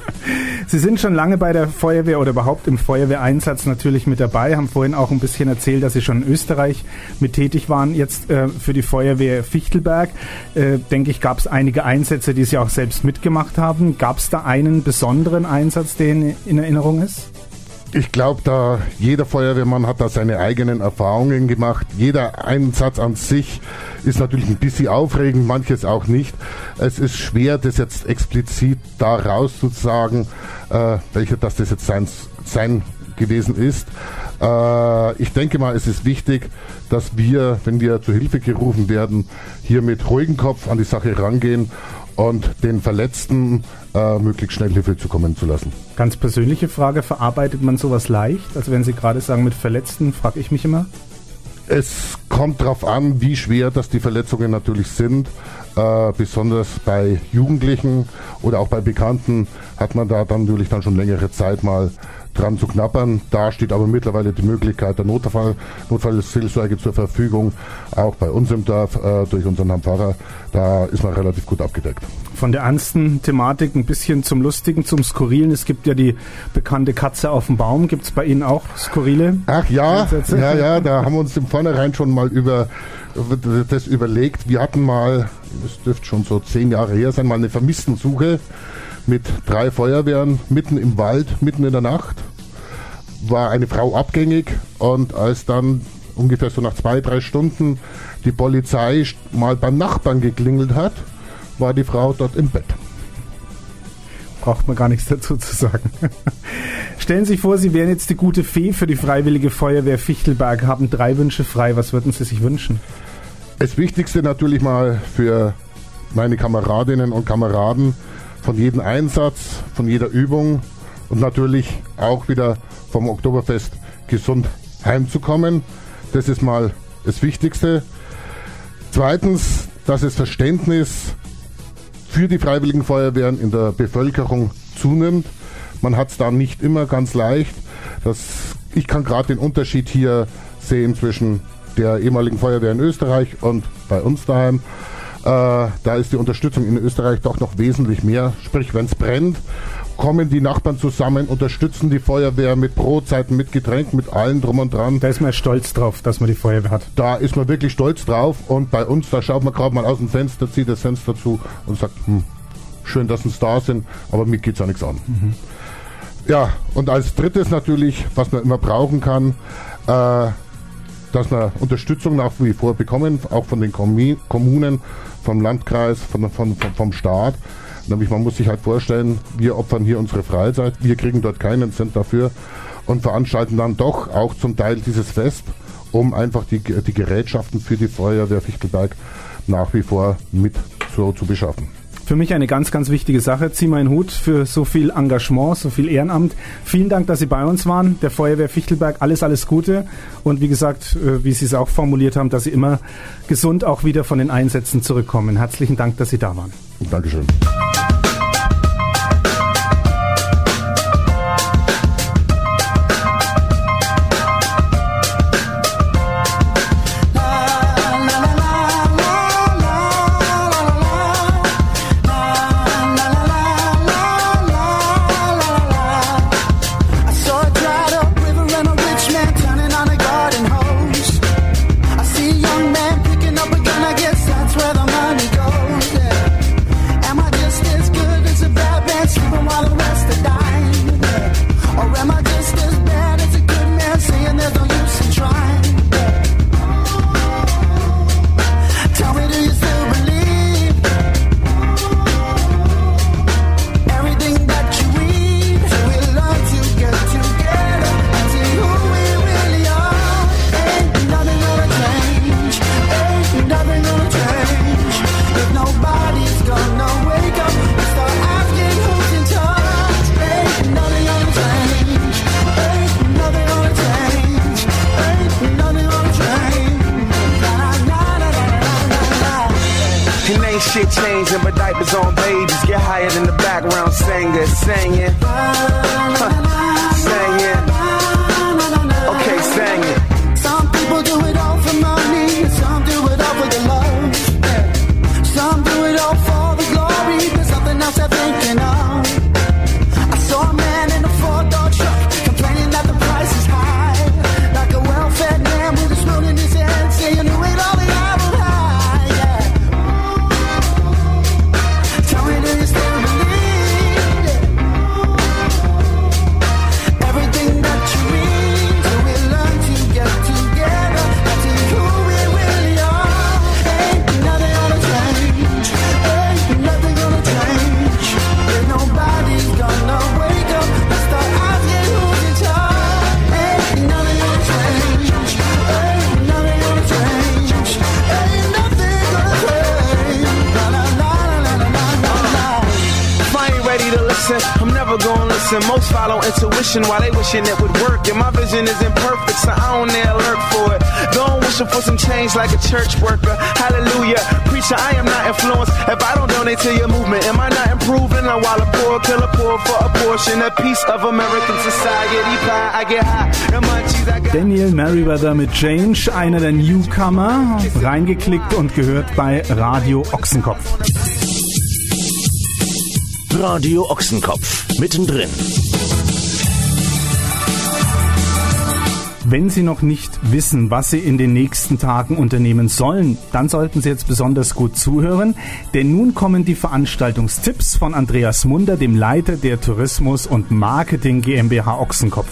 Sie sind schon lange bei der Feuerwehr oder überhaupt im Feuerwehreinsatz natürlich mit dabei, haben vorhin auch ein bisschen erzählt, dass Sie schon in Österreich mit tätig waren, jetzt für die Feuerwehr Fichtelberg. Denke ich, gab es einige Einsätze, die Sie auch selbst mitgemacht haben. Gab es da einen besonderen Einsatz, der in Erinnerung ist? Ich glaube, da jeder Feuerwehrmann hat da seine eigenen Erfahrungen gemacht. Jeder Einsatz an sich ist natürlich ein bisschen aufregend, manches auch nicht. Es ist schwer, das jetzt explizit da rauszusagen, welcher das jetzt sein gewesen ist. Ich denke mal, es ist wichtig, dass wir, wenn wir zur Hilfe gerufen werden, hier mit ruhigem Kopf an die Sache rangehen und den Verletzten möglichst schnell Hilfe zukommen zu lassen. Ganz persönliche Frage, verarbeitet man sowas leicht? Also wenn Sie gerade sagen mit Verletzten, frage ich mich immer. Es kommt darauf an, wie schwer das die Verletzungen natürlich sind. Besonders bei Jugendlichen oder auch bei Bekannten hat man da dann natürlich dann schon längere Zeit mal dran zu knabbern. Da steht aber mittlerweile die Möglichkeit der Notfallseelsorge zur Verfügung, auch bei uns im Dorf durch unseren Herrn Pfarrer. Da ist man relativ gut abgedeckt. Von der ernsten Thematik ein bisschen zum Lustigen, zum Skurrilen. Es gibt ja die bekannte Katze auf dem Baum. Gibt es bei Ihnen auch skurrile Einsätze? Ja, da haben wir uns im Vornherein schon mal das überlegt. Wir hatten mal, das dürfte schon so 10 Jahre her sein, mal eine Vermisstensuche mit 3 Feuerwehren mitten im Wald, mitten in der Nacht. War eine Frau abgängig, und als dann ungefähr so nach 2-3 Stunden die Polizei mal beim Nachbarn geklingelt hat, war die Frau dort im Bett. braucht man gar nichts dazu zu sagen. Stellen Sie sich vor, Sie wären jetzt die gute Fee für die Freiwillige Feuerwehr Fichtelberg, haben 3 Wünsche frei. Was würden Sie sich wünschen? Das Wichtigste natürlich mal für meine Kameradinnen und Kameraden von jedem Einsatz, von jeder Übung und natürlich auch wieder vom Oktoberfest gesund heimzukommen. Das ist mal das Wichtigste. Zweitens, dass das Verständnis für die Freiwilligen Feuerwehren in der Bevölkerung zunimmt. Man hat es da nicht immer ganz leicht. Ich kann gerade den Unterschied hier sehen zwischen der ehemaligen Feuerwehr in Österreich und bei uns daheim. Da ist die Unterstützung in Österreich doch noch wesentlich mehr. Sprich, wenn es brennt, kommen die Nachbarn zusammen, unterstützen die Feuerwehr mit Brotzeiten, mit Getränken, mit allem drum und dran. Da ist man stolz drauf, dass man die Feuerwehr hat. Da ist man wirklich stolz drauf und bei uns, da schaut man gerade mal aus dem Fenster, zieht das Fenster zu und sagt, schön, dass uns da sind, aber mir geht's ja nichts an. Mhm. Ja, und als drittes natürlich, was man immer brauchen kann, dass wir Unterstützung nach wie vor bekommen, auch von den Kommunen, vom Landkreis, vom Staat. Nämlich man muss sich halt vorstellen, wir opfern hier unsere Freizeit, wir kriegen dort keinen Cent dafür und veranstalten dann doch auch zum Teil dieses Fest, um einfach die Gerätschaften für die Feuerwehr Fichtelberg nach wie vor mit zu beschaffen. Für mich eine ganz, ganz wichtige Sache. Zieh meinen Hut für so viel Engagement, so viel Ehrenamt. Vielen Dank, dass Sie bei uns waren. Der Feuerwehr Fichtelberg, alles Gute. Und wie gesagt, wie Sie es auch formuliert haben, dass Sie immer gesund auch wieder von den Einsätzen zurückkommen. Herzlichen Dank, dass Sie da waren. Dankeschön. Shit changing, but diapers on babies. Get higher than the background singer singing. Singing. Okay, sing it. Some people do it all for money, some do it all for the love. Some do it all for the glory, there's something else they're thinking of. I saw a man in a 4-door truck complaining that the price is high. Like a well-fed man with a spoon in his hand, saying who ate all the apple pie. Everything that you read, so we learn to get together. That's who we really are. Ain't nothing gonna change. Ain't nothing gonna change. If nobody's gonna wake up and start asking who's in charge. Ain't nothing gonna change. Ain't nothing gonna change. Ain't nothing gonna change. La la la la la la la. If I ain't ready to listen, I'm never gonna listen. Most follow intuition while they wishing it would work. And my vision isn't perfect, so I don't dare lurk for it. Don't wishing for some change like a church worker. Hallelujah, preacher, I am not influenced. If I don't donate to your movement, am I not improving? And while a poor killer poor for a portion, a piece of American society pie, I get high. The munchies I got. Daniel Merriweather mit Change, einer der Newcomer, reingeklickt und gehört bei Radio Ochsenkopf. Radio Ochsenkopf, mittendrin. Wenn Sie noch nicht wissen, was Sie in den nächsten Tagen unternehmen sollen, dann sollten Sie jetzt besonders gut zuhören, denn nun kommen die Veranstaltungstipps von Andreas Munder, dem Leiter der Tourismus- und Marketing GmbH Ochsenkopf.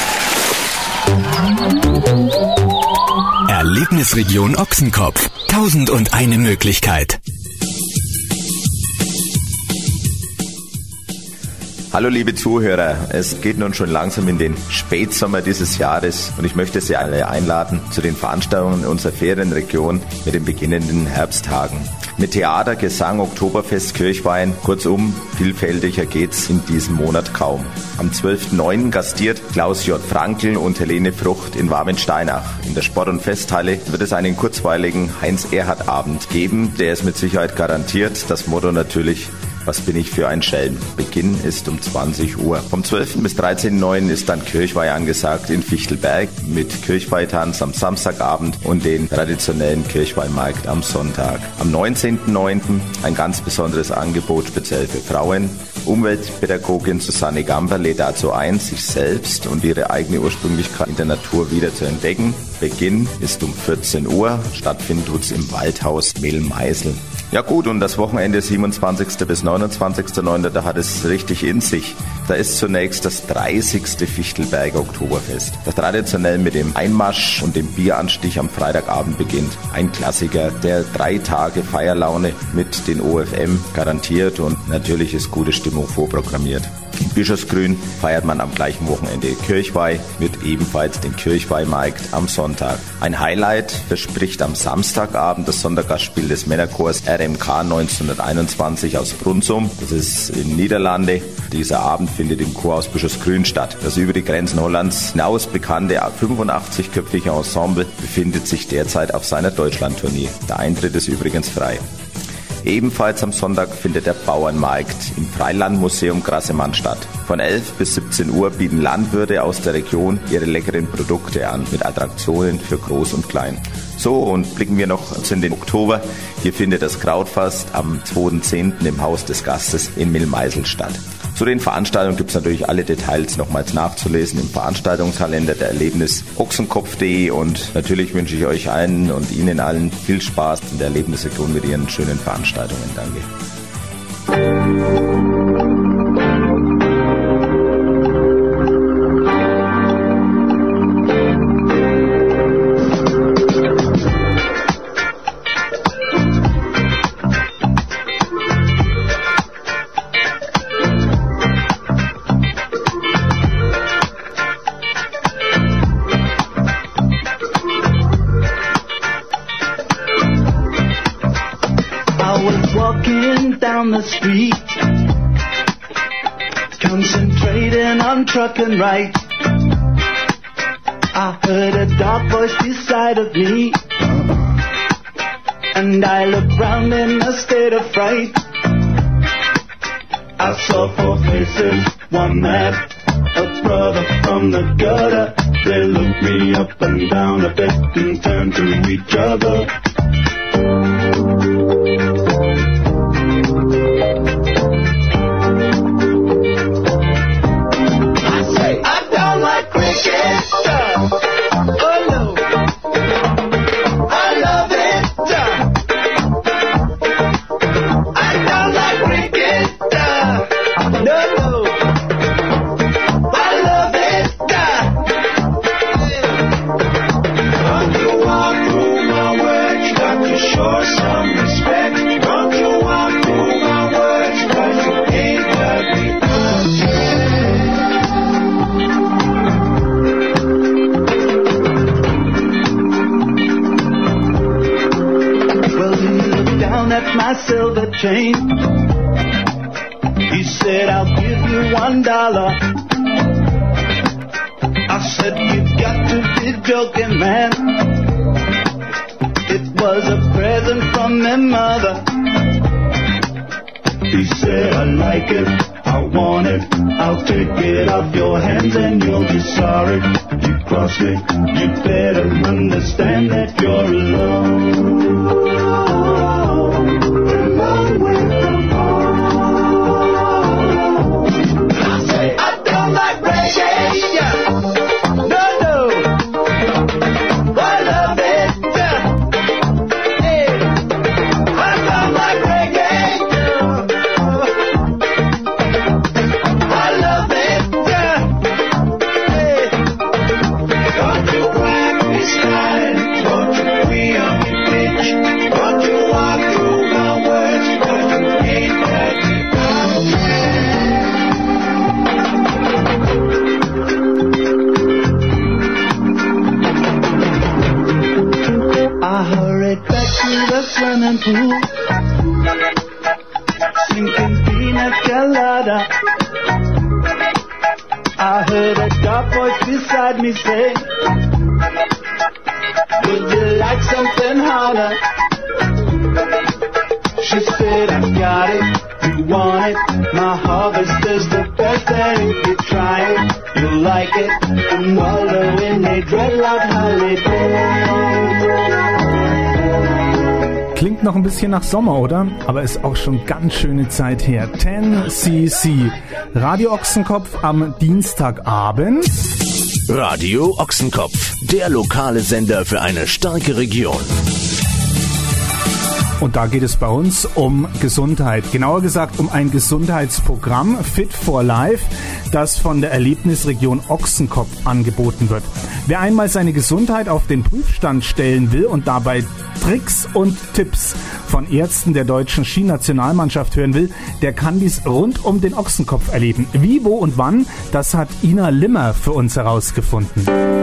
Erlebnisregion Ochsenkopf. 1001 Möglichkeit. Hallo liebe Zuhörer, es geht nun schon langsam in den Spätsommer dieses Jahres und ich möchte Sie alle einladen zu den Veranstaltungen in unserer Ferienregion mit den beginnenden Herbsttagen. Mit Theater, Gesang, Oktoberfest, Kirchwein, kurzum, vielfältiger geht's in diesem Monat kaum. Am 12.09. gastiert Klaus J. Frankl und Helene Frucht in Warmensteinach. In der Sport- und Festhalle wird es einen kurzweiligen Heinz-Erhardt-Abend geben, der es mit Sicherheit garantiert. Das Motto natürlich: Was bin ich für ein Schelm? Beginn ist um 20 Uhr. Vom 12. bis 13.09. ist dann Kirchweih angesagt in Fichtelberg mit Kirchweihtanz am Samstagabend und den traditionellen Kirchweihmarkt am Sonntag. Am 19.09. ein ganz besonderes Angebot speziell für Frauen. Umweltpädagogin Susanne Gamber lädt dazu ein, sich selbst und ihre eigene Ursprünglichkeit in der Natur wieder zu entdecken. Beginn ist um 14 Uhr. Stattfinden tut's im Waldhaus Mehlmeisel. Ja gut, und das Wochenende 27. bis 29.09., da hat es richtig in sich. Da ist zunächst das 30. Fichtelberger Oktoberfest, das traditionell mit dem Einmarsch und dem Bieranstich am Freitagabend beginnt. Ein Klassiker, der 3 Tage Feierlaune mit den OFM garantiert, und natürlich ist gute Stimmung vorprogrammiert. In Bischofsgrün feiert man am gleichen Wochenende Kirchweih mit ebenfalls dem Kirchweihmarkt am Sonntag. Ein Highlight verspricht am Samstagabend das Sondergastspiel des Männerchors RMK 1921 aus Brunsum. Das ist in Niederlande. Dieser Abend findet im Chor aus Bischofsgrün statt. Das über die Grenzen Hollands hinaus bekannte 85-köpfige Ensemble befindet sich derzeit auf seiner Deutschlandtournee. Der Eintritt ist übrigens frei. Ebenfalls am Sonntag findet der Bauernmarkt im Freilandmuseum Grassemann statt. Von 11 bis 17 Uhr bieten Landwirte aus der Region ihre leckeren Produkte an, mit Attraktionen für Groß und Klein. So, und blicken wir noch in den Oktober. Hier findet das Krautfest am 2.10. im Haus des Gastes in Mehlmeisel statt. Zu den Veranstaltungen gibt es natürlich alle Details nochmals nachzulesen im Veranstaltungskalender der Erlebnis ochsenkopf.de, und natürlich wünsche ich euch allen und Ihnen allen viel Spaß in der Erlebnisregion mit Ihren schönen Veranstaltungen. Danke. The street, concentrating on truck and right. I heard a dark voice beside of me, and I looked round in a state of fright. I saw 4 faces, one mad, a brother from the gutter. They looked me up and down a bit and turned to each other. Silver chain. He said, I'll give you $1. I said, you've got to be joking, man. It was a present from my mother. He said, I like it, I want it, I'll take it off your hands and you'll be sorry. You cross me, you better understand that you're alone. Don't you crack me, slide, don't you be on me, straight back to the swimming pool. Sinking pina colada. I heard a dark voice beside me say, would you like something harder? She said, I got it, you want it. My harvest is the best thing. You try it, you'll like it. And wallow in a dreadlock holiday. Klingt noch ein bisschen nach Sommer, oder? Aber ist auch schon ganz schöne Zeit her. 10cc. Radio Ochsenkopf am Dienstagabend. Radio Ochsenkopf, der lokale Sender für eine starke Region. Und da geht es bei uns um Gesundheit. Genauer gesagt um ein Gesundheitsprogramm Fit for Life, das von der Erlebnisregion Ochsenkopf angeboten wird. Wer einmal seine Gesundheit auf den Prüfstand stellen will und dabei Tricks und Tipps von Ärzten der deutschen Skinationalmannschaft hören will, der kann dies rund um den Ochsenkopf erleben. Wie, wo und wann, das hat Ina Limmer für uns herausgefunden.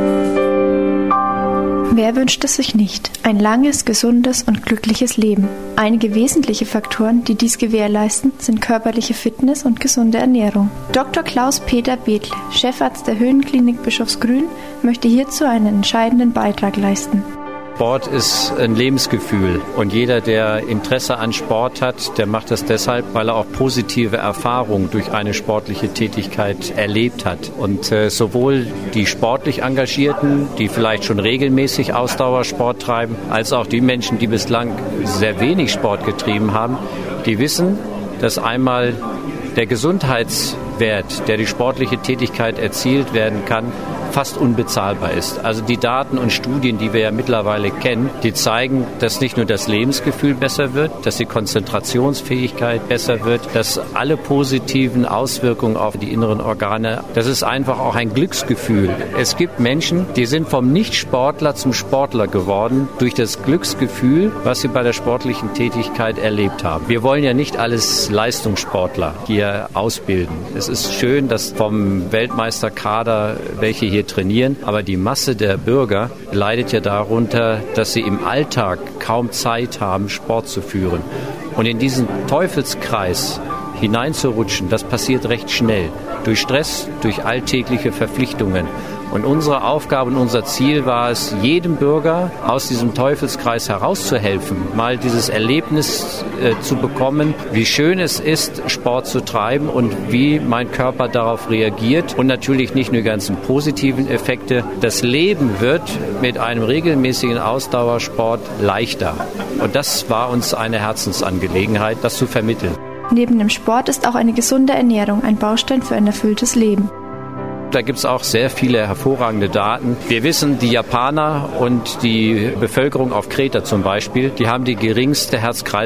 Wer wünscht es sich nicht? Ein langes, gesundes und glückliches Leben. Einige wesentliche Faktoren, die dies gewährleisten, sind körperliche Fitness und gesunde Ernährung. Dr. Klaus-Peter Bethel, Chefarzt der Höhenklinik Bischofsgrün, möchte hierzu einen entscheidenden Beitrag leisten. Sport ist ein Lebensgefühl und jeder, der Interesse an Sport hat, der macht das deshalb, weil er auch positive Erfahrungen durch eine sportliche Tätigkeit erlebt hat. Und sowohl die sportlich Engagierten, die vielleicht schon regelmäßig Ausdauersport treiben, als auch die Menschen, die bislang sehr wenig Sport getrieben haben, die wissen, dass einmal der Gesundheitswert, der die sportliche Tätigkeit erzielt werden kann, fast unbezahlbar ist. Also die Daten und Studien, die wir ja mittlerweile kennen, die zeigen, dass nicht nur das Lebensgefühl besser wird, dass die Konzentrationsfähigkeit besser wird, dass alle positiven Auswirkungen auf die inneren Organe, das ist einfach auch ein Glücksgefühl. Es gibt Menschen, die sind vom Nicht-Sportler zum Sportler geworden durch das Glücksgefühl, was sie bei der sportlichen Tätigkeit erlebt haben. Wir wollen ja nicht alles Leistungssportler hier ausbilden. Es ist schön, dass vom Weltmeisterkader welche hier trainieren, aber die Masse der Bürger leidet ja darunter, dass sie im Alltag kaum Zeit haben, Sport zu führen. Und in diesen Teufelskreis hineinzurutschen, das passiert recht schnell. Durch Stress, durch alltägliche Verpflichtungen. Und unsere Aufgabe und unser Ziel war es, jedem Bürger aus diesem Teufelskreis herauszuhelfen, mal dieses Erlebnis zu bekommen, wie schön es ist, Sport zu treiben und wie mein Körper darauf reagiert. Und natürlich nicht nur die ganzen positiven Effekte. Das Leben wird mit einem regelmäßigen Ausdauersport leichter. Und das war uns eine Herzensangelegenheit, das zu vermitteln. Neben dem Sport ist auch eine gesunde Ernährung ein Baustein für ein erfülltes Leben. Da gibt es auch sehr viele hervorragende Daten. Wir wissen, die Japaner und die Bevölkerung auf Kreta zum Beispiel, die haben die geringste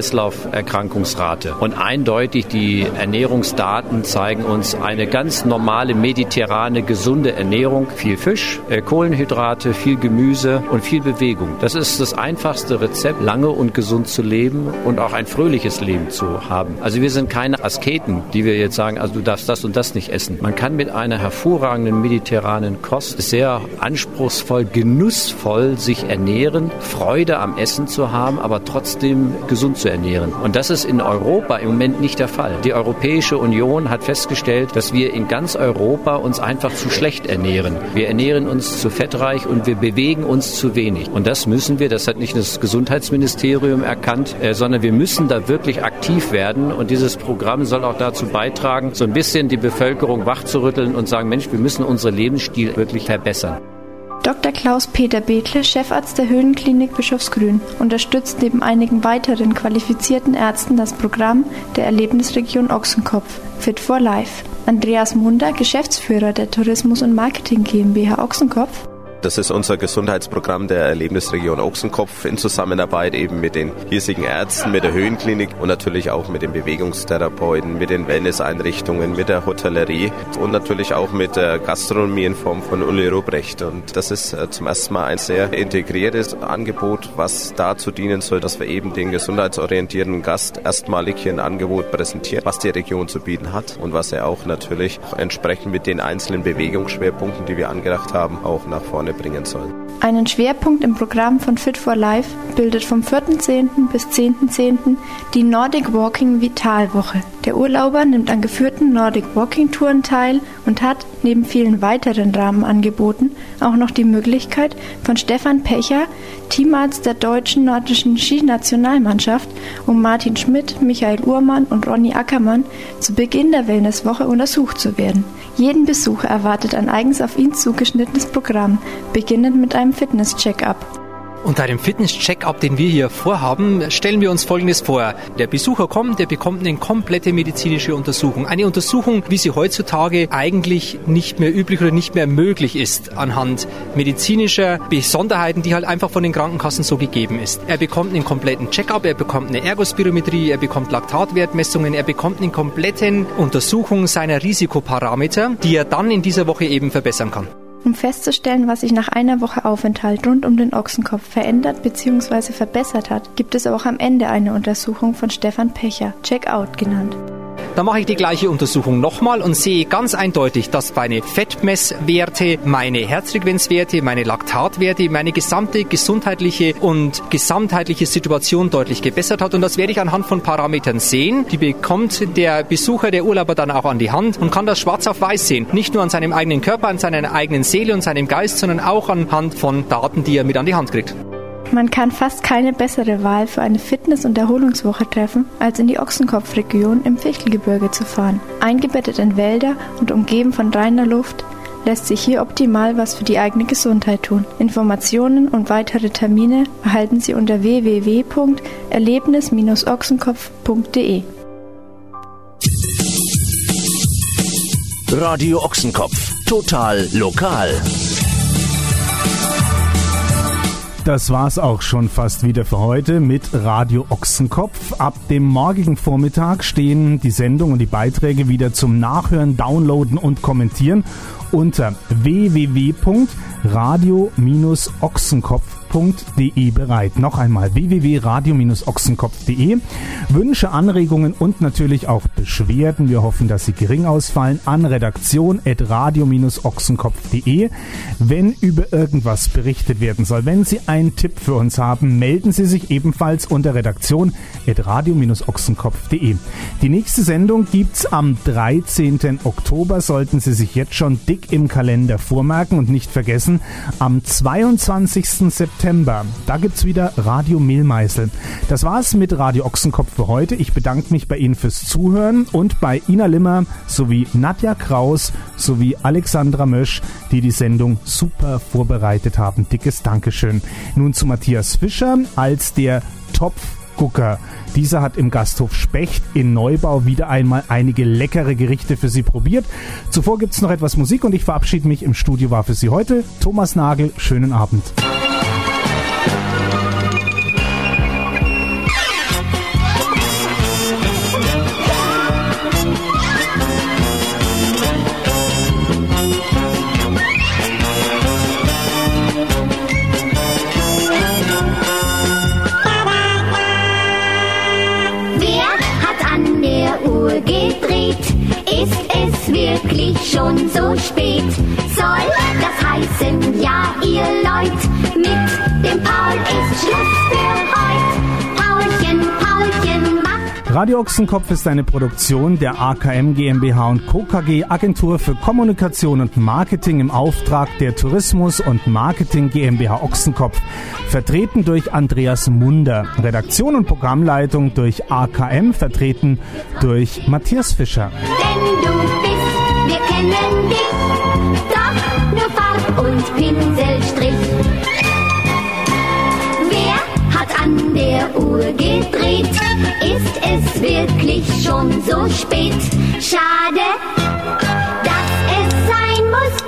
Herz-Kreislauf-Erkrankungsrate. Und eindeutig die Ernährungsdaten zeigen uns eine ganz normale, mediterrane, gesunde Ernährung. Viel Fisch, Kohlenhydrate, viel Gemüse und viel Bewegung. Das ist das einfachste Rezept, lange und gesund zu leben und auch ein fröhliches Leben zu haben. Also wir sind keine Asketen, die wir jetzt sagen, also du darfst das und das nicht essen. Man kann mit einer hervorragenden mediterranen Kost sehr anspruchsvoll, genussvoll sich ernähren, Freude am Essen zu haben, aber trotzdem gesund zu ernähren. Und das ist in Europa im Moment nicht der Fall. Die Europäische Union hat festgestellt, dass wir in ganz Europa uns einfach zu schlecht ernähren. Wir ernähren uns zu fettreich und wir bewegen uns zu wenig. Und das müssen wir, das hat nicht das Gesundheitsministerium erkannt, sondern wir müssen da wirklich aktiv werden. Und dieses Programm soll auch dazu beitragen, so ein bisschen die Bevölkerung wachzurütteln und sagen, Mensch, wir müssen unseren Lebensstil wirklich verbessern. Dr. Klaus-Peter Bethel, Chefarzt der Höhenklinik Bischofsgrün, unterstützt neben einigen weiteren qualifizierten Ärzten das Programm der Erlebnisregion Ochsenkopf Fit for Life. Andreas Munder, Geschäftsführer der Tourismus- und Marketing GmbH Ochsenkopf. Das ist unser Gesundheitsprogramm der Erlebnisregion Ochsenkopf in Zusammenarbeit eben mit den hiesigen Ärzten, mit der Höhenklinik und natürlich auch mit den Bewegungstherapeuten, mit den Wellnesseinrichtungen, mit der Hotellerie und natürlich auch mit der Gastronomie in Form von Uli Rupprecht. Und das ist zum ersten Mal ein sehr integriertes Angebot, was dazu dienen soll, dass wir eben den gesundheitsorientierten Gast erstmalig hier ein Angebot präsentieren, was die Region zu bieten hat und was er auch natürlich entsprechend mit den einzelnen Bewegungsschwerpunkten, die wir angedacht haben, auch nach vorne vorne bringen sollen. Einen Schwerpunkt im Programm von Fit for Life bildet vom 4.10. bis 10.10. die Nordic Walking Vitalwoche. Der Urlauber nimmt an geführten Nordic Walking Touren teil und hat, neben vielen weiteren Rahmenangeboten, auch noch die Möglichkeit, von Stefan Pecher, Teamarzt der deutschen nordischen Skinationalmannschaft, um Martin Schmidt, Michael Uhrmann und Ronny Ackermann zu Beginn der Wellnesswoche untersucht zu werden. Jeden Besucher erwartet ein eigens auf ihn zugeschnittenes Programm, beginnend mit einem Fitness-Check-up. Unter einem Fitness-Check-up, den wir hier vorhaben, stellen wir uns Folgendes vor. Der Besucher kommt, der bekommt eine komplette medizinische Untersuchung. Eine Untersuchung, wie sie heutzutage eigentlich nicht mehr üblich oder nicht mehr möglich ist, anhand medizinischer Besonderheiten, die halt einfach von den Krankenkassen so gegeben ist. Er bekommt einen kompletten Check-up, er bekommt eine Ergospirometrie, er bekommt Laktatwertmessungen, er bekommt eine komplette Untersuchung seiner Risikoparameter, die er dann in dieser Woche eben verbessern kann. Um festzustellen, was sich nach einer Woche Aufenthalt rund um den Ochsenkopf verändert bzw. verbessert hat, gibt es auch am Ende eine Untersuchung von Stefan Pecher, Check-out genannt. Dann mache ich die gleiche Untersuchung nochmal und sehe ganz eindeutig, dass meine Fettmesswerte, meine Herzfrequenzwerte, meine Laktatwerte, meine gesamte gesundheitliche und gesamtheitliche Situation deutlich gebessert hat. Und das werde ich anhand von Parametern sehen. Die bekommt der Besucher, der Urlauber dann auch an die Hand und kann das schwarz auf weiß sehen. Nicht nur an seinem eigenen Körper, an seiner eigenen Seele und seinem Geist, sondern auch anhand von Daten, die er mit an die Hand kriegt. Man kann fast keine bessere Wahl für eine Fitness- und Erholungswoche treffen, als in die Ochsenkopfregion im Fichtelgebirge zu fahren. Eingebettet in Wälder und umgeben von reiner Luft lässt sich hier optimal was für die eigene Gesundheit tun. Informationen und weitere Termine erhalten Sie unter www.erlebnis-ochsenkopf.de. Radio Ochsenkopf. Total lokal. Das war's auch schon fast wieder für heute mit Radio Ochsenkopf. Ab dem morgigen Vormittag stehen die Sendung und die Beiträge wieder zum Nachhören, Downloaden und Kommentieren unter www.radio-ochsenkopf.de bereit. Noch einmal www.radio-ochsenkopf.de. Wünsche, Anregungen und natürlich auch Beschwerden, wir hoffen, dass sie gering ausfallen, an redaktion@radio-ochsenkopf.de. Wenn über irgendwas berichtet werden soll, wenn Sie einen Tipp für uns haben, melden Sie sich ebenfalls unter redaktion@radio-ochsenkopf.de. Die nächste Sendung gibt's am 13. Oktober, sollten Sie sich jetzt schon dick im Kalender vormerken und nicht vergessen, am 22. September, da gibt's wieder Radio Mehlmeißel. Das war's mit Radio Ochsenkopf für heute. Ich bedanke mich bei Ihnen fürs Zuhören und bei Ina Limmer sowie Nadja Kraus sowie Alexandra Mösch, die die Sendung super vorbereitet haben. Dickes Dankeschön. Nun zu Matthias Fischer als der Topfgucker. Dieser hat im Gasthof Specht in Neubau wieder einmal einige leckere Gerichte für Sie probiert. Zuvor gibt's noch etwas Musik und ich verabschiede mich. Im Studio war für Sie heute Thomas Nagel. Schönen Abend. Ist es wirklich schon so spät? Soll das heißen, ja, ihr Leut, mit dem Paul ist Schluss für heut. Paulchen, Paulchen, mach. Radio Ochsenkopf ist eine Produktion der AKM GmbH & Co. KG, Agentur für Kommunikation und Marketing im Auftrag der Tourismus- und Marketing GmbH Ochsenkopf. Vertreten durch Andreas Munder. Redaktion und Programmleitung durch AKM, vertreten durch Matthias Fischer. Denn du bist, wir kennen dich, doch nur Farb und Pinselstrich. Wer hat an der Uhr gedreht? Ist es wirklich schon so spät? Schade, dass es sein muss.